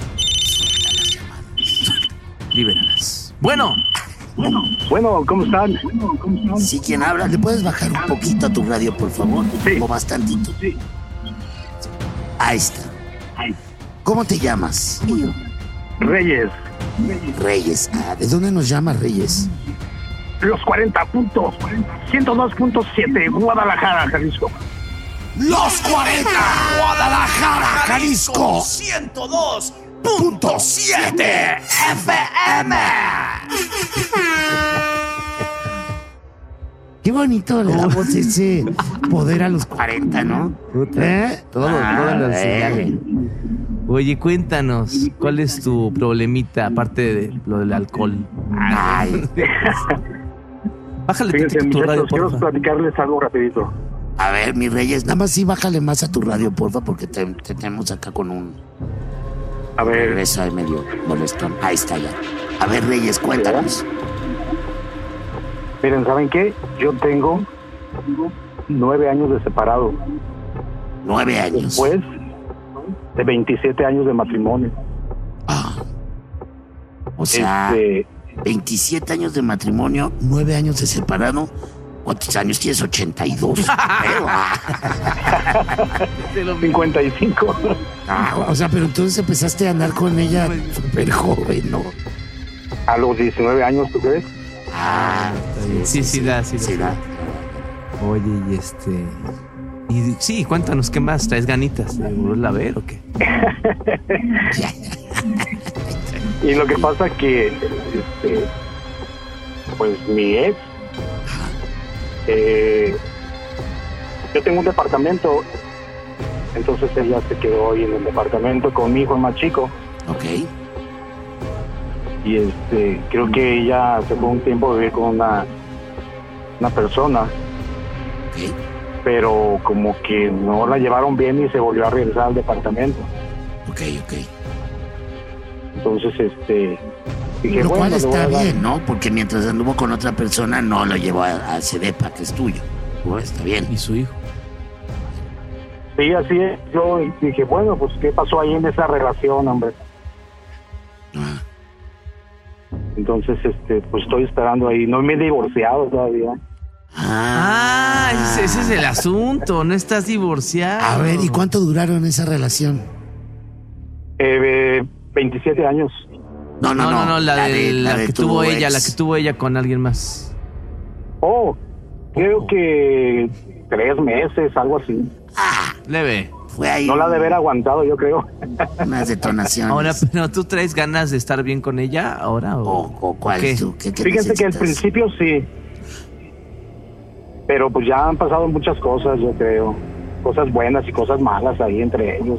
Libéralas. Bueno. Bueno, bueno, ¿cómo están? Sí, ¿quién habla? ¿Le puedes bajar un poquito a tu radio, por favor? Sí. O bastantito. Sí. Ahí está. ¿Cómo te llamas? Reyes. Reyes. Ah, ¿de dónde nos llamas, Reyes? Los cuarenta puntos. ciento dos punto siete, Guadalajara, Jalisco. ¡Los cuarenta! ¡Guadalajara, Jalisco! ciento dos ¡Punto siete F M! Qué bonito le damos ese poder a los cuarenta, ¿no? ¿Eh? Todo, Ah, todo lo eh. señale. Oye, cuéntanos, ¿cuál es tu problemita aparte de lo del alcohol? Ay. Bájale Fíjense, tantito tu radio, muchachos, quiero porfa. platicarles algo rapidito. A ver, mi Reyes, nada más sí bájale más a tu radio, porfa, porque te, te tenemos acá con un A ver, regreso ahí medio molestón. Ahí está ya. A ver, Reyes, cuéntanos. miren, ¿saben qué? Yo tengo nueve años de separado. Nueve años. Después de veintisiete años de matrimonio. O sea, Este, veintisiete años de matrimonio, nueve años de separado. ¿Cuántos años tienes? ochenta y dos. cincuenta y cinco. Ah, o sea, pero entonces empezaste a andar con ella súper joven, ¿no? A los diecinueve años, ¿tú crees? Ah, sí, sí, da, sí, sí da. Oye, y este... Y sí, cuéntanos, ¿qué más? ¿Traes ganitas de volverla a ver o qué? Y lo que pasa que, este, pues mi ex, eh, yo tengo un departamento, entonces ella se quedó ahí en el departamento con mi hijo más chico. Ok. Y este, creo que ella se fue un tiempo a vivir con una, una persona. Ok. Pero como que no la llevaron bien y se volvió a regresar al departamento. Ok, ok. Entonces, este... dije, Lo bueno, cual le voy está a dar- bien, ¿no? Porque mientras anduvo con otra persona, no lo llevó a, a ese depa que es tuyo. Pues, está bien. ¿Y su hijo? Sí, así es. Yo dije, bueno, pues, ¿qué pasó ahí en esa relación, hombre? Ah. Entonces, este, pues estoy esperando ahí. No me he divorciado todavía. Ah, ese, ese es el asunto, no estás divorciado. A ver, ¿y cuánto duraron esa relación? Eh, veintisiete años. No, no, no, no, la, la de, de- la la de que tu tuvo ella, ex. la que tuvo ella con alguien más. Oh, creo que tres meses, algo así. Leve. Fue ahí. No la de haber aguantado, yo creo. Unas detonaciones. Ahora, pero ¿tú traes ganas de estar bien con ella ahora? ¿O, o cuál qué? tú? ¿Qué, qué Fíjense que al necesitas? principio sí. Pero pues ya han pasado muchas cosas, yo creo. Cosas buenas y cosas malas ahí entre ellos.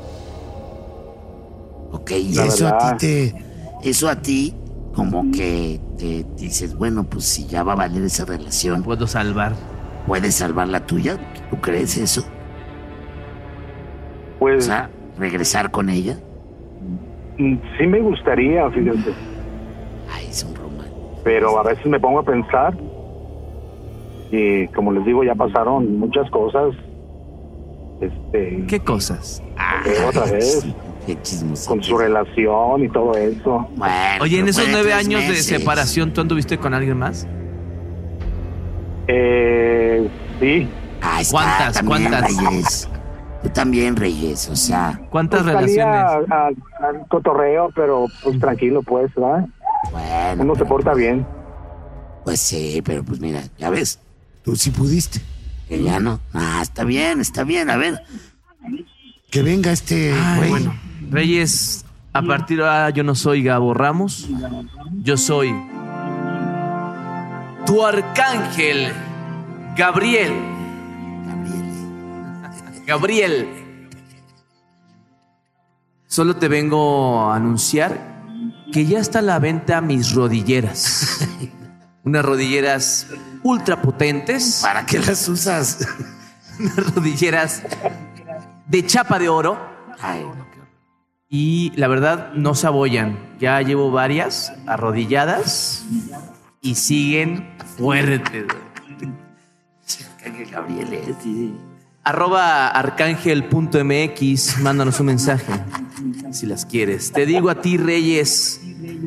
Ok, y La eso a verdad. ti te... Eso a ti como que te dices, bueno, pues si ya va a valer esa relación... Puedo salvar. ¿Puedes salvar la tuya? ¿Tú crees eso? Pues... O sea, regresar con ella. mm, sí me gustaría, fíjense. Ay, es un romántico. Pero a veces me pongo a pensar y como les digo, ya pasaron muchas cosas. Este... ¿Qué cosas? eh, otra vez. Qué chismoso. Con su relación y todo eso. Bueno, Oye, en pero esos fue nueve tres años de meses. separación, ¿tú anduviste con alguien más? Eh, sí. Ah, está, ¿Cuántas? también, ¿Cuántas? Reyes. Tú también, Reyes, o sea... ¿Cuántas Pues salía relaciones? a- a- al cotorreo, pero pues tranquilo, pues, ¿verdad? Bueno, Uno se pero, porta bien. Pues sí, pero pues mira, ya ves, tú sí pudiste. Ella no. Ah, está bien, está bien, a ver. Que venga este Ay, güey. bueno, Reyes, a partir de ahora yo no soy Gabo Ramos, yo soy tu arcángel, Gabriel. Gabriel. Solo te vengo a anunciar que ya está a la venta mis rodilleras. Unas rodilleras ultra potentes. ¿Para qué las usas? Unas rodilleras de chapa de oro. Ay, no, qué horror. Y la verdad no se abollan. Ya llevo varias arrodilladas y siguen fuertes. Arcángel Gabriel, eh, sí. Arroba arcángel.mx, mándanos un mensaje si las quieres. Te digo a ti, Reyes,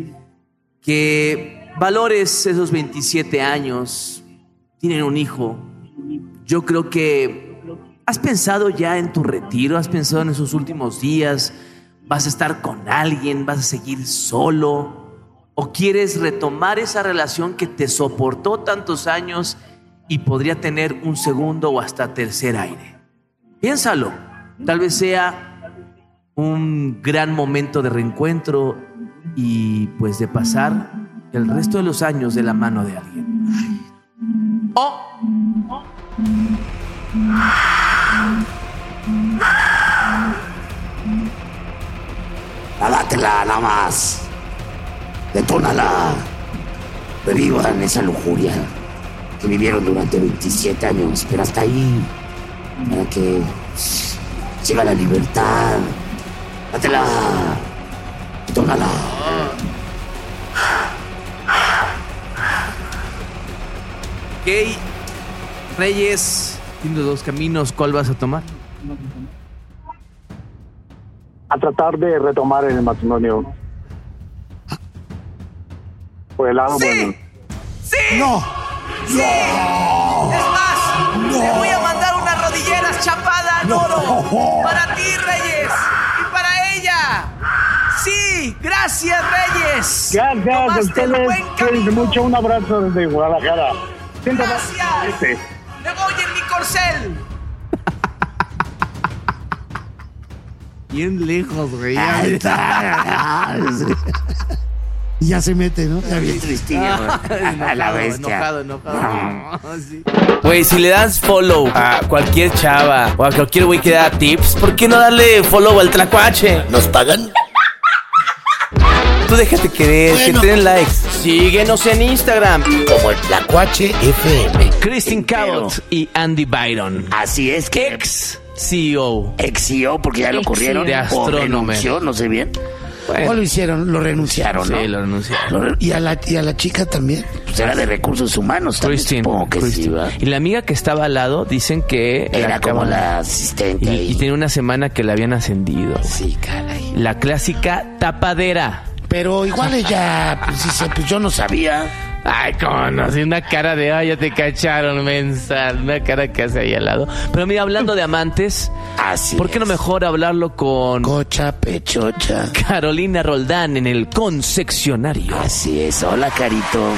que valores esos veintisiete años, tienen un hijo. Yo creo que has pensado ya en tu retiro, has pensado en esos últimos días, vas a estar con alguien, vas a seguir solo, o quieres retomar esa relación que te soportó tantos años y podría tener un segundo o hasta tercer aire. Piénsalo, tal vez sea un gran momento de reencuentro y pues de pasar el resto de los años de la mano de alguien. O Dátela nada más. Detónala. Revivan esa lujuria que vivieron durante veintisiete años, pero hasta ahí, para que llega la libertad. Dátela. Detónala. ok, Reyes, tienes dos caminos, ¿cuál vas a tomar? A tratar de retomar el matrimonio. Por el lado bueno. ¡Sí! ¡No! ¡Sí! Es más, le voy a mandar unas rodilleras chapadas en oro para ti, Reyes, y para ella. Sí, gracias, Reyes. Gracias a Tomaste el ustedes. buen Cuídense mucho. Un abrazo desde Guadalajara. Siéntate. Gracias. Me voy en mi corcel. Bien lejos, güey. Ahí está. Y ya se mete, ¿no? Ya bien tristillo, güey. A la bestia. Enojado, enojado. Sí. Güey, si le das follow a cualquier chava o a cualquier güey que da tips, ¿por qué no darle follow al Tlacuache? ¿Nos pagan? Tú déjate querer, Bueno. que te den likes. Síguenos en Instagram Como el Tlacuache F M. Christine Cabot y Andy Byron. Así es que Ex C E O. ex C E O, porque ya lo Ex corrieron. de O Astrónome. renunció, no sé bien. Bueno. O lo hicieron, lo renunciaron, Sí, ¿no? lo renunciaron. Lo re- y, a la, y a la chica también. Pues era de recursos humanos también, Christine, supongo que Christine. sí, ¿verdad? Y la amiga que estaba al lado dicen que Era como acaban- la asistente y, ahí. y tenía una semana que la habían ascendido. Sí, caray. La clásica tapadera. Pero igual ella, pues, sí, se- pues yo no sabía. Ay, cómo no, así una cara de, ay, ya te cacharon, mensa, una cara que hace ahí al lado. Pero mira, hablando de amantes, Así ¿por qué no es. mejor hablarlo con Cocha Pechocha. Carolina Roldán en el Conseccionario? Así es. Hola, Carito.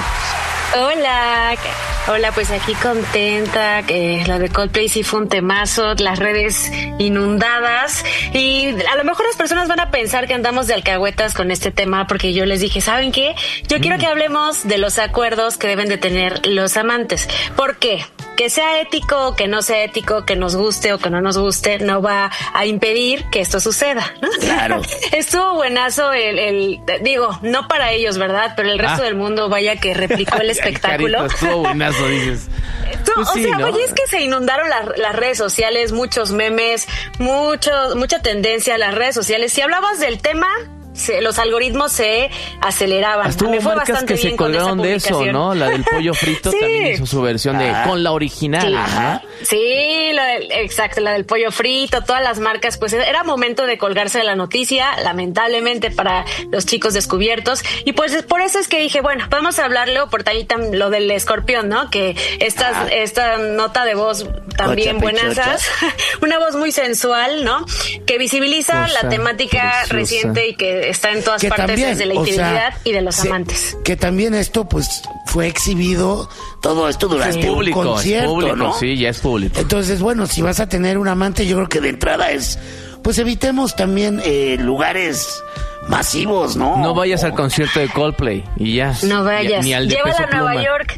Hola, hola, pues aquí contenta, que lo de Coldplay sí fue un temazo, las redes inundadas y a lo mejor las personas van a pensar que andamos de alcahuetas con este tema porque yo les dije, ¿saben qué? Yo quiero que hablemos de los acuerdos que deben de tener los amantes. ¿Por qué? Que sea ético o que no sea ético, que nos guste o que no nos guste, no va a impedir que esto suceda, ¿no? Claro. Estuvo buenazo el, el, digo, no para ellos, ¿verdad? Pero el resto Ah. del mundo, vaya que replicó el espectáculo. Carito, estuvo buenazo, dices. Tú, Pues o sí, sea, ¿no? oye, es que se inundaron las, las redes sociales, muchos memes, mucho, mucha tendencia a las redes sociales. Si hablabas del tema, se, los algoritmos se aceleraban. Hasta A mí hubo fue marcas bastante que se bien con esa colgaron de eso, publicación. ¿no? La del pollo frito Sí. también hizo su versión de Ah. con la original, Sí. ¿no? Sí, la del- exacto, la del pollo frito, todas las marcas, pues era momento de colgarse de la noticia, lamentablemente para los chicos descubiertos. Y pues por eso es que dije, bueno, vamos a hablarlo por ahí tam- lo del escorpión, ¿no? Que estas, Ah. esta nota de voz también Cocha, buenazas, una voz muy sensual, ¿no? Que visibiliza Cosa la temática preciosa. reciente y que está en todas Que partes también, desde la o sea, intimidad y de los se- amantes. Que también esto, pues, fue exhibido, todo esto durante Es un público, es concierto, público, ¿no? sí, ya es público. Entonces, bueno, si vas a tener un amante, yo creo que de entrada es, pues evitemos también eh, lugares masivos, ¿no? No vayas al concierto de Coldplay y ya. No vayas. Ni, ni al de Llévala Peso a Nueva Pluma. York.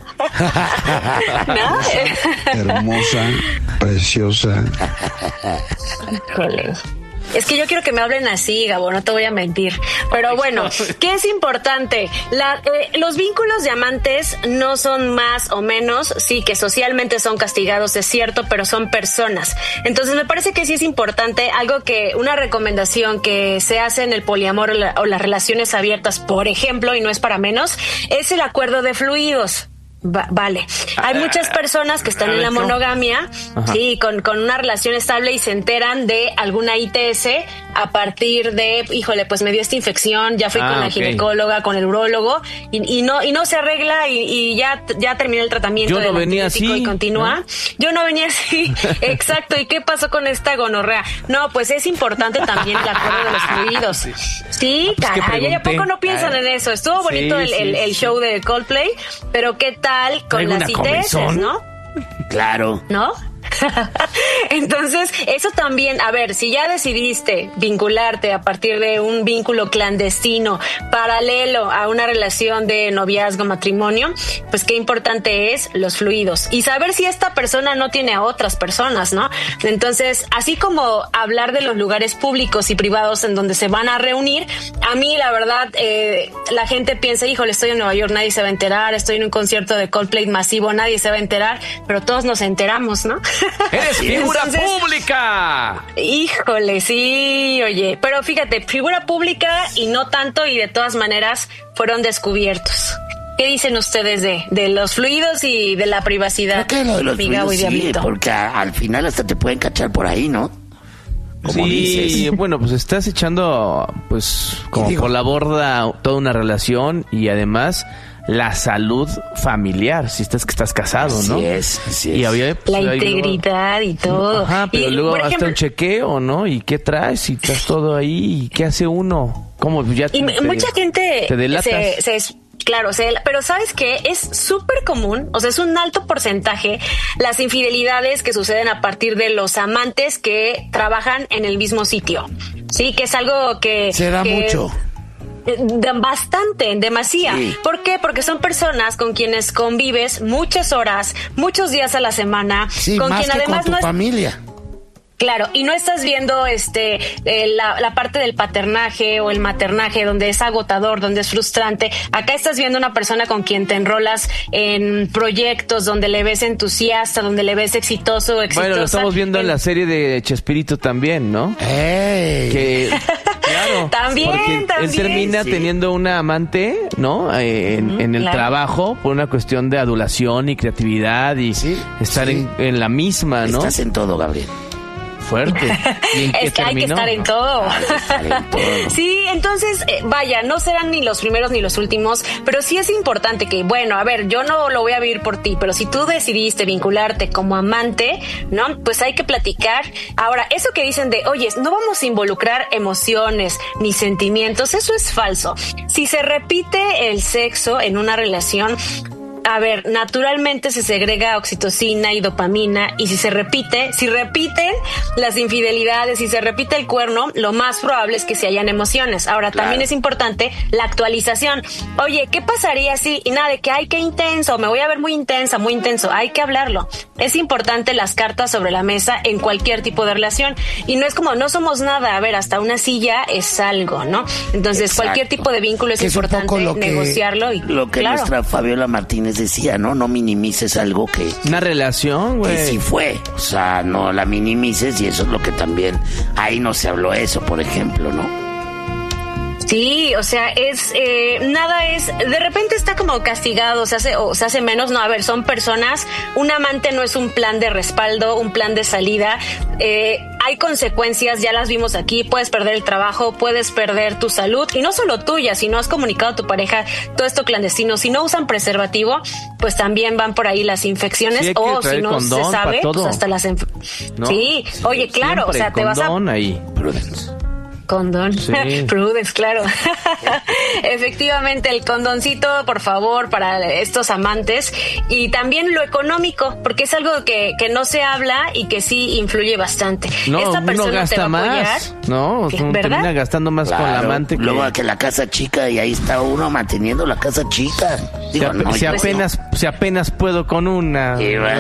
¿No? Hermosa, preciosa. Híjole. Es que yo quiero que me hablen así, Gabo, no te voy a mentir. Pero bueno, ¿qué es importante? La, eh, los vínculos de amantes no son más o menos, sí, que socialmente son castigados, es cierto, pero son personas. Entonces me parece que sí es importante, algo que, una recomendación que se hace en el poliamor o, la- o las relaciones abiertas, por ejemplo, y no es para menos, es el acuerdo de fluidos. Va- vale. Hay muchas personas que están en la monogamia, Ajá. sí, con, con una relación estable y se enteran de alguna I T S a partir de, híjole, pues me dio esta infección, ya fui Ah, con la ok. ginecóloga, con el urólogo y, y no y no se arregla y, y ya ya terminé el tratamiento Yo no del venía antibiótico así, y continúa. ¿no? Yo no venía así, exacto. ¿Y qué pasó con esta gonorrea? No, pues es importante también el acuerdo de los fluidos. Sí, pues que caray, ¿a poco pregunté. no piensan Ah. en eso? Estuvo bonito Sí, el, sí, el- el sí. show de Coldplay, pero ¿qué tal con ¿Traigo las una I T S, comezón? no? Claro. ¿No? Entonces, eso también, a ver, si ya decidiste vincularte a partir de un vínculo clandestino paralelo a una relación de noviazgo, matrimonio, pues qué importante es los fluidos y saber si esta persona no tiene a otras personas, ¿no? Entonces, así como hablar de los lugares públicos y privados en donde se van a reunir, a mí la verdad, eh, la gente piensa, híjole, estoy en Nueva York, nadie se va a enterar, estoy en un concierto de Coldplay masivo, nadie se va a enterar, pero todos nos enteramos, ¿no? ¡Eres figura Entonces, pública! Híjole, sí, oye, pero fíjate, figura pública y no tanto y de todas maneras fueron descubiertos. ¿Qué dicen ustedes de, de los fluidos y de la privacidad? Creo que lo de los mi Gabo y fluidos, sí, Diablito? porque a- al final hasta te pueden cachar por ahí, ¿no? Como Sí, dices. bueno, pues estás echando, pues, como Y digo- por la borda toda una relación y además la salud familiar, si estás que estás casado, ¿no? Así es, así es. Y había, pues, La ahí integridad luego, y todo. Ajá, pero y, luego por hasta ejemplo, un chequeo, ¿no? ¿Y qué traes? Y estás todo ahí, ¿y qué hace uno? ¿Cómo? Ya te, y te, mucha gente te delatas. se, se Claro, se, pero ¿sabes qué? Es súper común, o sea, es un alto porcentaje las infidelidades que suceden a partir de los amantes que trabajan en el mismo sitio. Sí, que es algo que... Se da que, mucho. De, bastante, en demasía. Sí. ¿Por qué? Porque son personas con quienes convives muchas horas, muchos días a la semana, Sí, con más quien que además con tu no es... familia. Claro, y no estás viendo este eh, la, la parte del paternaje o el maternaje, donde es agotador, donde es frustrante. Acá estás viendo una persona con quien te enrolas en proyectos, donde le ves entusiasta, donde le ves exitoso, exitosa. Bueno, lo estamos viendo en la serie de Chespirito también, ¿no? ¡Ey! Que, claro. También, porque también. él termina Sí. teniendo una amante, ¿no? Eh, en, Ujú, en el claro. trabajo, por una cuestión de adulación y creatividad y Sí, estar sí. En, en la misma, ¿no? Estás en todo, Gabriel. Fuerte. ¿Y en qué Es que hay que terminó? estar en todo. Hay que estar en todo. Sí, entonces, eh, vaya, no serán ni los primeros ni los últimos, pero sí es importante que, bueno, a ver, yo no lo voy a vivir por ti, pero si tú decidiste vincularte como amante, ¿no? Pues hay que platicar. Ahora, eso que dicen de, oye, no vamos a involucrar emociones ni sentimientos, eso es falso. Si se repite el sexo en una relación, a ver, naturalmente se segrega oxitocina y dopamina, y si se repite, si repiten las infidelidades, si se repite el cuerno, lo más probable es que se hayan emociones. Ahora, Claro. también es importante la actualización. Oye, ¿qué pasaría si? Y nada de que, ay, qué intenso, me voy a ver muy intensa, muy intenso. Hay que hablarlo. Es importante las cartas sobre la mesa en cualquier tipo de relación. Y no es como, no somos nada, a ver, hasta una silla es algo, ¿no? Entonces, Exacto. cualquier tipo de vínculo es Que es un importante poco lo que, negociarlo. Y, lo que claro. nuestra Fabiola Martínez decía, ¿no? No minimices algo que, Una relación, que güey. sí fue. O sea, no la minimices, y eso es lo que también... Ahí no se habló eso, por ejemplo, ¿no? Sí, o sea, es eh, nada es, de repente está como castigado, se hace o se hace menos. No, a ver, son personas. Un amante no es un plan de respaldo, un plan de salida. Eh, hay consecuencias, ya las vimos aquí. Puedes perder el trabajo, puedes perder tu salud, y no solo tuya. Si no has comunicado a tu pareja todo esto clandestino, si no usan preservativo, pues también van por ahí las infecciones. Sí, hay que o si traer no condón se sabe, pa' todo. pues hasta las enf- ¿No? Sí, oye, claro, Siempre o sea, te vas a condón ahí. Prudence. Condón. Sí. Prudence, claro. Efectivamente, el condoncito, por favor, para estos amantes. Y también lo económico, porque es algo que, que no se habla y que sí influye bastante. No, Esta uno persona te va gasta a apoyar, más, ¿no? ¿qué? Uno ¿Verdad? termina gastando más con la Claro. amante que... Luego que la casa chica, y ahí está uno manteniendo la casa chica. Si, Digo, ap- no, si pues apenas, si apenas puedo con una. Y va-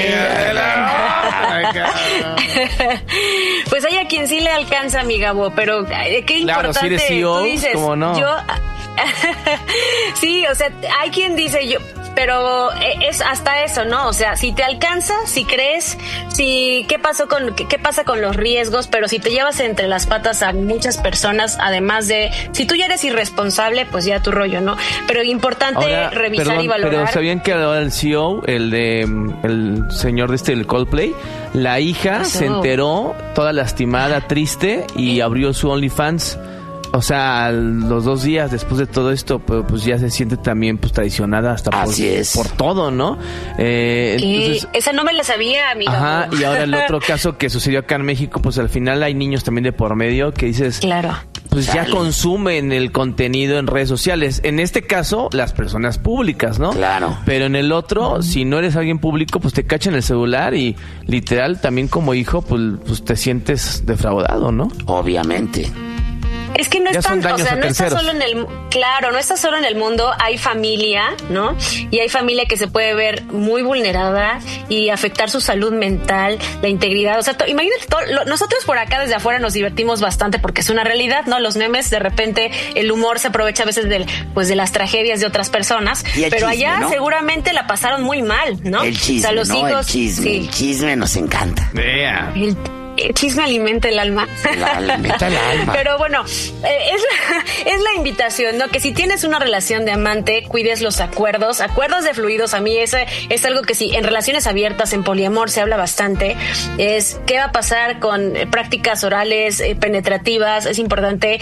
Pues hay a quien sí le alcanza, mi Gabo, pero eh, qué Claro, importante. si eres C E O, tú dices, ¿cómo no? Yo, sí, o sea, hay quien dice yo, pero es hasta eso, ¿no? O sea, si te alcanza, si crees, si qué pasó con qué, qué pasa con los riesgos, pero si te llevas entre las patas a muchas personas, además de, si tú ya eres irresponsable, pues ya tu rollo, ¿no? Pero importante Ahora, revisar perdón, y valorar. pero ¿sabían que ahora el C E O, el de mm, el señor de este, el Coldplay, la hija pasó? se enteró toda lastimada, triste, y abrió su OnlyFans? O sea, los dos días después de todo esto, pues, pues ya se siente también pues traicionada hasta por, Así es. por todo, ¿no? Eh, ¿Qué? entonces, Esa no me la sabía, amiga. ajá, y ahora el otro caso que sucedió acá en México, pues al final hay niños también de por medio que dices, Claro. pues ya Dale. consumen el contenido en redes sociales. En este caso, las personas públicas, ¿no? Claro. Pero en el otro, si no eres alguien público, pues te cachan el celular y literal también como hijo, pues, pues te sientes defraudado, ¿no? Obviamente. Es que no Ya son están, o daños sea, a no está terceros. solo en el, claro, no está solo en el mundo, hay familia, ¿no? Y hay familia que se puede ver muy vulnerada y afectar su salud mental, la integridad. O sea, to- imagínate, todo, lo- nosotros por acá desde afuera nos divertimos bastante porque es una realidad, ¿no? Los memes, de repente, el humor se aprovecha a veces del, pues de las tragedias de otras personas, Y el pero chisme, allá ¿no? seguramente la pasaron muy mal, ¿no? El chisme, o sea, los ¿no? hijos, el chisme. sí. El chisme nos encanta. Vea. El, el chisme alimenta el alma. La alimenta el alma. Pero bueno, eh, es, la, es la invitación, ¿no? Que si tienes una relación de amante, cuides los acuerdos, acuerdos de fluidos. A mí ese es algo que sí, en relaciones abiertas, en poliamor se habla bastante. Es qué va a pasar con eh, prácticas orales, eh, penetrativas. Es importante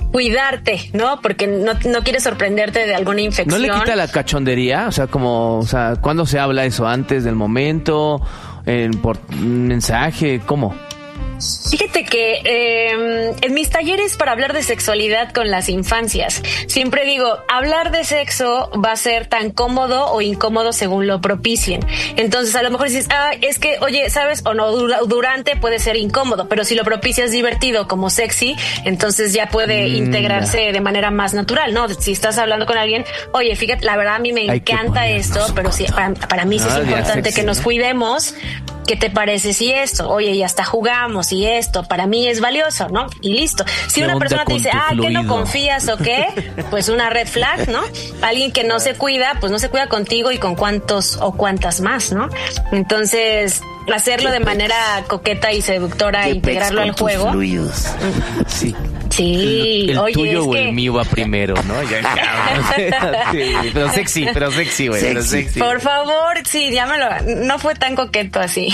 cuidarte, ¿no? Porque no, no quieres sorprenderte de alguna infección. ¿No le quita la cachondería? O sea, como, o sea, ¿cuándo se habla eso? ¿Antes del momento? En, ¿Por mensaje? ¿Cómo? Fíjate que eh, en mis talleres para hablar de sexualidad con las infancias, siempre digo, hablar de sexo va a ser tan cómodo o incómodo según lo propicien. Entonces, a lo mejor dices, ah, es que, oye, ¿sabes? O no, durante puede ser incómodo, pero si lo propicias divertido como sexy, entonces ya puede mm, integrarse ya. de manera más natural, ¿no? Si estás hablando con alguien, oye, fíjate, la verdad a mí me Hay encanta esto, pero sí, para, para mí sí ah, es importante sexy, que nos cuidemos. ¿Qué te parece si esto? Oye, y hasta jugamos y esto, para mí es valioso, ¿no? Y listo. Si una persona te dice, ah, ¿qué no confías o qué? Pues una red flag, ¿no? Alguien que no se cuida, pues no se cuida contigo y con cuántos o cuántas más, ¿no? Entonces, hacerlo de manera coqueta y seductora e integrarlo al juego. Fluidos. Sí. Sí, el, el oye, tuyo o que... el mío va primero, ¿no? Ya, ya, sí, pero sexy, pero sexy, güey, pero sexy. Por favor, sí, llámalo. No fue tan coqueto así.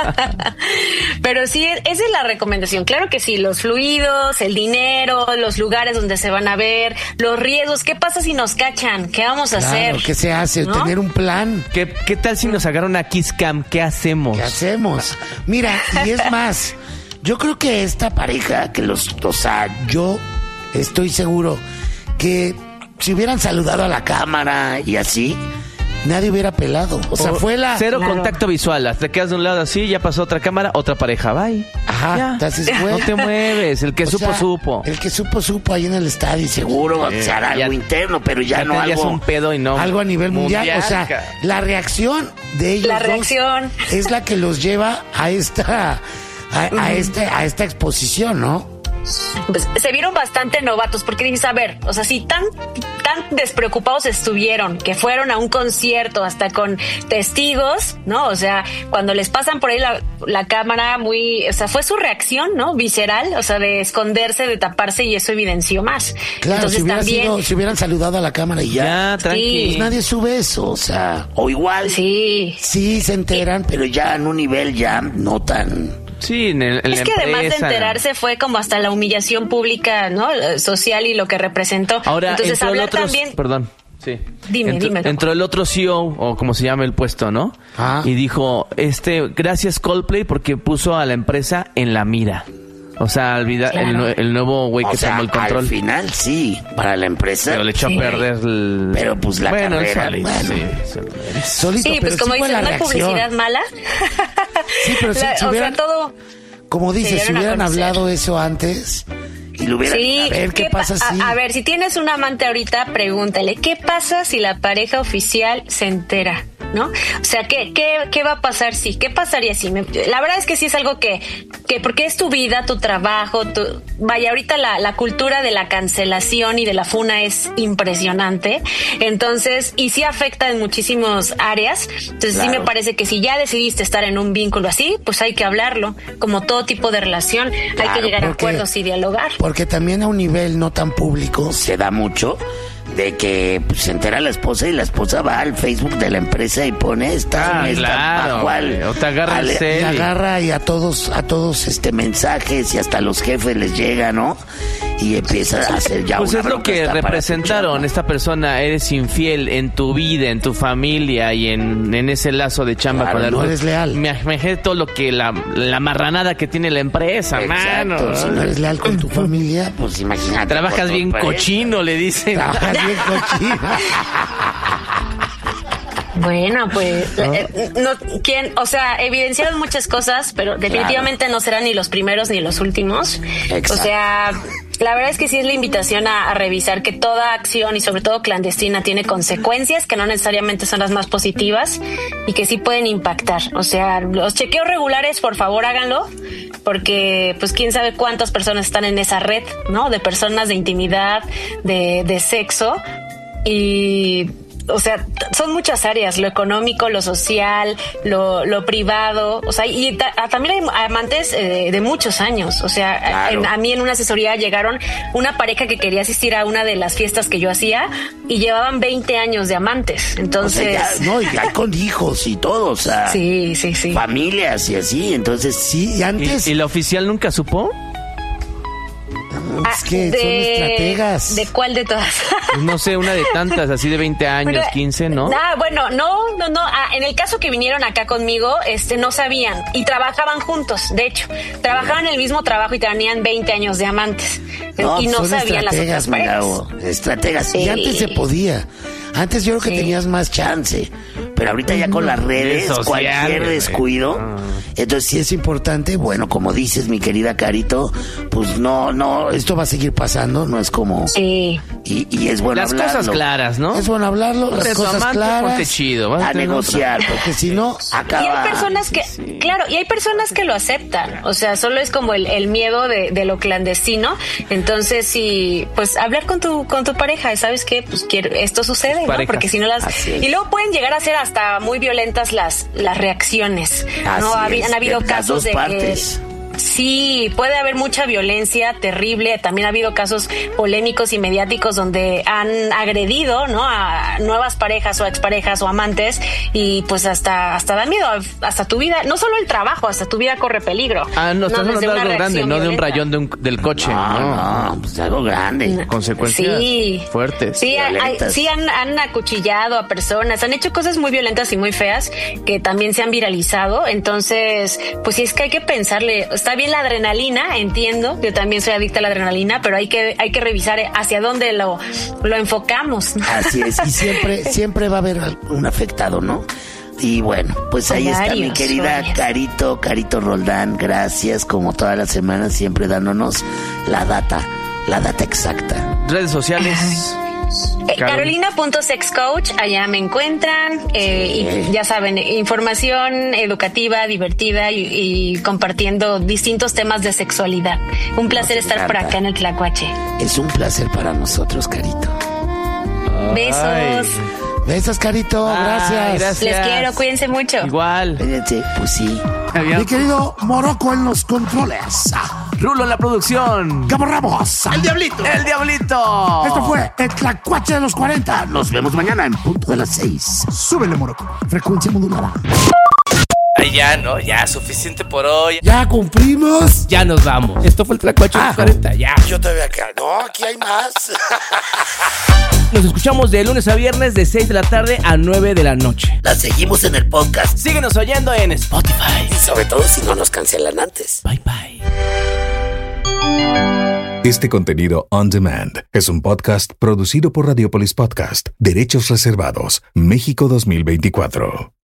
Pero sí, esa es la recomendación. Claro que sí, los fluidos, el dinero, los lugares donde se van a ver, los riesgos. ¿Qué pasa si nos cachan? ¿Qué vamos a claro, hacer? ¿Qué se hace? ¿No? Tener un plan. ¿Qué, ¿Qué tal si nos agarran una kiss cam? ¿Qué hacemos? ¿Qué hacemos? Mira, y es más... Yo creo que esta pareja, que los, o sea, yo estoy seguro que si hubieran saludado a la cámara y así, nadie hubiera pelado. O sea, o fue la... Cero claro. contacto visual. Te quedas de un lado así, ya pasó otra cámara, otra pareja, bye. Ajá, ya. Entonces, güey, no te mueves. El que o supo, sea, supo. El que supo, supo ahí en el estadio. Seguro sí, se hará algo interno, pero ya, ya no algo... un pedo y no... Algo a nivel mundial. mundial. O sea, la reacción de ellos La dos reacción. es la que los lleva a esta... A, a, este, a esta exposición, ¿no? Pues se vieron bastante novatos, porque dices, a ver, o sea, si tan, tan despreocupados estuvieron, que fueron a un concierto hasta con testigos, ¿no? O sea, cuando les pasan por ahí la, la cámara, muy, o sea, fue su reacción, ¿no? Visceral, o sea, de esconderse, de taparse, y eso evidenció más. Claro, entonces, si, hubiera también... sido, si hubieran saludado a la cámara y ya, ya tranqui. Pues nadie sube eso, o sea, o igual, sí, sí se enteran, pero ya en un nivel ya no tan... Sí, en el, en es la que empresa, además de enterarse fue como hasta la humillación pública, ¿no? Social y lo que representó. Ahora, entonces hablar otro, también. Perdón. Sí. Dime, entró, dime. Entró el otro C E O, o como se llama el puesto, ¿no? Ah. Y dijo, este, gracias Coldplay porque puso a la empresa en la mira. O sea, olvida claro. el, el nuevo güey que o sea, tomó el control. Al final sí, para la empresa. Pero le echó sí. a perder el... Pero pues la bueno, carrera. Solito, bueno, sí, solito, sí, pues como sí dices, una reacción. Publicidad mala. Sí, pero si, la, si hubieran... O sea, todo... Como dices, si hubieran hablado eso antes y lo hubieran... Sí, a ver, ¿qué, ¿qué pasa pa- si...? A, a ver, si tienes un amante ahorita, pregúntale, ¿qué pasa si la pareja oficial se entera? ¿No? O sea, ¿qué, qué, qué va a pasar si? ¿Qué pasaría si? Me, la verdad es que sí es algo que, que porque es tu vida, tu trabajo, tu, vaya, ahorita la, la cultura de la cancelación y de la funa es impresionante. Entonces, y sí afecta en muchísimas áreas. Entonces, claro. sí me parece que si ya decidiste estar en un vínculo así, pues hay que hablarlo. Como todo tipo de relación, claro, hay que llegar porque, a acuerdos y dialogar. Porque también a un nivel no tan público se da mucho de que pues, se entera la esposa y la esposa va al Facebook de la empresa y pone esta, ah, esta claro, cual, o te agarra el y agarra y a todos a todos este mensajes y hasta a los jefes les llega, ¿no? Y empieza a hacer ya pues una es lo que representaron esta persona, eres infiel en tu vida, en tu familia y en, en ese lazo de chamba claro, con el no eres leal. Me imagino todo lo que la, la marranada que tiene la empresa, exacto, mano. Si no eres leal con tu familia, pues imagínate. Trabajas bien cochino, le dicen. Trabajas bien cochino. Bueno, pues, ¿no? Eh, no, ¿quién? O sea, evidenciaron muchas cosas, pero definitivamente claro. no serán ni los primeros ni los últimos. Exacto. O sea, la verdad es que sí es la invitación a, a revisar que toda acción y sobre todo clandestina tiene consecuencias que no necesariamente son las más positivas y que sí pueden impactar. O sea, los chequeos regulares, por favor, háganlo, porque pues quién sabe cuántas personas están en esa red, ¿no? De personas de intimidad, de, de sexo y... O sea, son muchas áreas, lo económico, lo social, lo, lo privado, o sea, y ta, también hay amantes eh, de muchos años, o sea, claro. en, a mí en una asesoría llegaron una pareja que quería asistir a una de las fiestas que yo hacía y llevaban veinte años de amantes, entonces... O sea, ya, no, y ya con hijos y todo, o sea... Sí, sí, sí. Familias y así, entonces sí, y antes... ¿Y, y la oficial nunca supo? Es que de, son estrategas. ¿De cuál de todas? Pues no sé, una de tantas, así de veinte años, Pero, quince, ¿no? Ah, bueno, no, no, no. Ah, en el caso que vinieron acá conmigo, este, no sabían y trabajaban juntos. De hecho, trabajaban en el mismo trabajo y tenían veinte años de amantes No, y no son sabían las estrategas, otras parejas. Milagro, estrategas. Sí. Y antes se podía. Antes yo creo que Sí. tenías más chance. Pero ahorita ya con las redes, Sociales, cualquier güey. descuido. Entonces sí es importante, bueno, como dices, mi querida Carito, pues no, no, esto va a seguir pasando, no es como... Sí. Y, y es bueno Las hablarlo. cosas claras, ¿no? Es bueno hablarlo, las Eres tu cosas amante, claras. ponte chido, vas a a tener negociar, otra. porque si no, acaba... Y hay personas que, claro, y hay personas que lo aceptan. O sea, solo es como el, el miedo de, de lo clandestino. Entonces, sí, pues hablar con tu, con tu pareja, ¿sabes qué? Pues quiero, esto sucede, ¿no? Parejas. Porque si no las... Así es. Y luego pueden llegar a ser hasta muy violentas las, las reacciones. ¿No? Así Habi- es, Han habido de las casos dos de partes. que... Sí, puede haber mucha violencia terrible. También ha habido casos polémicos y mediáticos donde han agredido, ¿no? A nuevas parejas o exparejas o amantes y pues hasta hasta da miedo, hasta tu vida, no solo el trabajo, hasta tu vida corre peligro. Ah, no, estás desde hablando de una algo grande, reacción no de un violenta. rayón de un- del coche. No, No, no, pues algo grande. Consecuencias Sí. fuertes. Sí, hay- hay- violentas. sí han, han acuchillado a personas, han hecho cosas muy violentas y muy feas que también se han viralizado. Entonces, pues sí es que hay que pensarle. Está bien la adrenalina, entiendo, yo también soy adicta a la adrenalina, pero hay que hay que revisar hacia dónde lo, lo enfocamos. Así es, y siempre, siempre va a haber un afectado, ¿no? Y bueno, pues ahí está mi Varios, querida varios. Carito, Carito Roldán, gracias como todas las semanas, siempre dándonos la data, la data exacta. Redes sociales. Eh, Carol. Carolina.sexcoach, allá me encuentran eh, y ya saben, información educativa, divertida y, y compartiendo distintos temas de sexualidad. Un placer Nos estar por encanta. acá en el Tlacuache. Es un placer para nosotros, Carito. Besos. Besos, Carito, Ay, gracias. gracias. Les quiero, cuídense mucho. Igual. Fíjense, pues sí. Había- Mi querido Morocco en los controles. Rulo en la producción. Gabo Ramos. El diablito. El diablito. Esto fue el Tlacuache de los cuarenta. Nos vemos mañana en punto de las seis. Súbele, Morocco. Frecuencia modulada. Ay, ya, no, ya, suficiente por hoy. Ya cumplimos. Ya nos vamos. Esto fue el Tlacuache de los cuarenta, ya. Yo todavía acá. No, aquí hay más. Nos escuchamos de lunes a viernes de seis de la tarde a nueve de la noche. La seguimos en el podcast. Síguenos oyendo en Spotify. Y sobre todo si no nos cancelan antes. Bye, bye. Este contenido on demand es un podcast producido por Radiopolis Podcast, Derechos Reservados, México dos mil veinticuatro.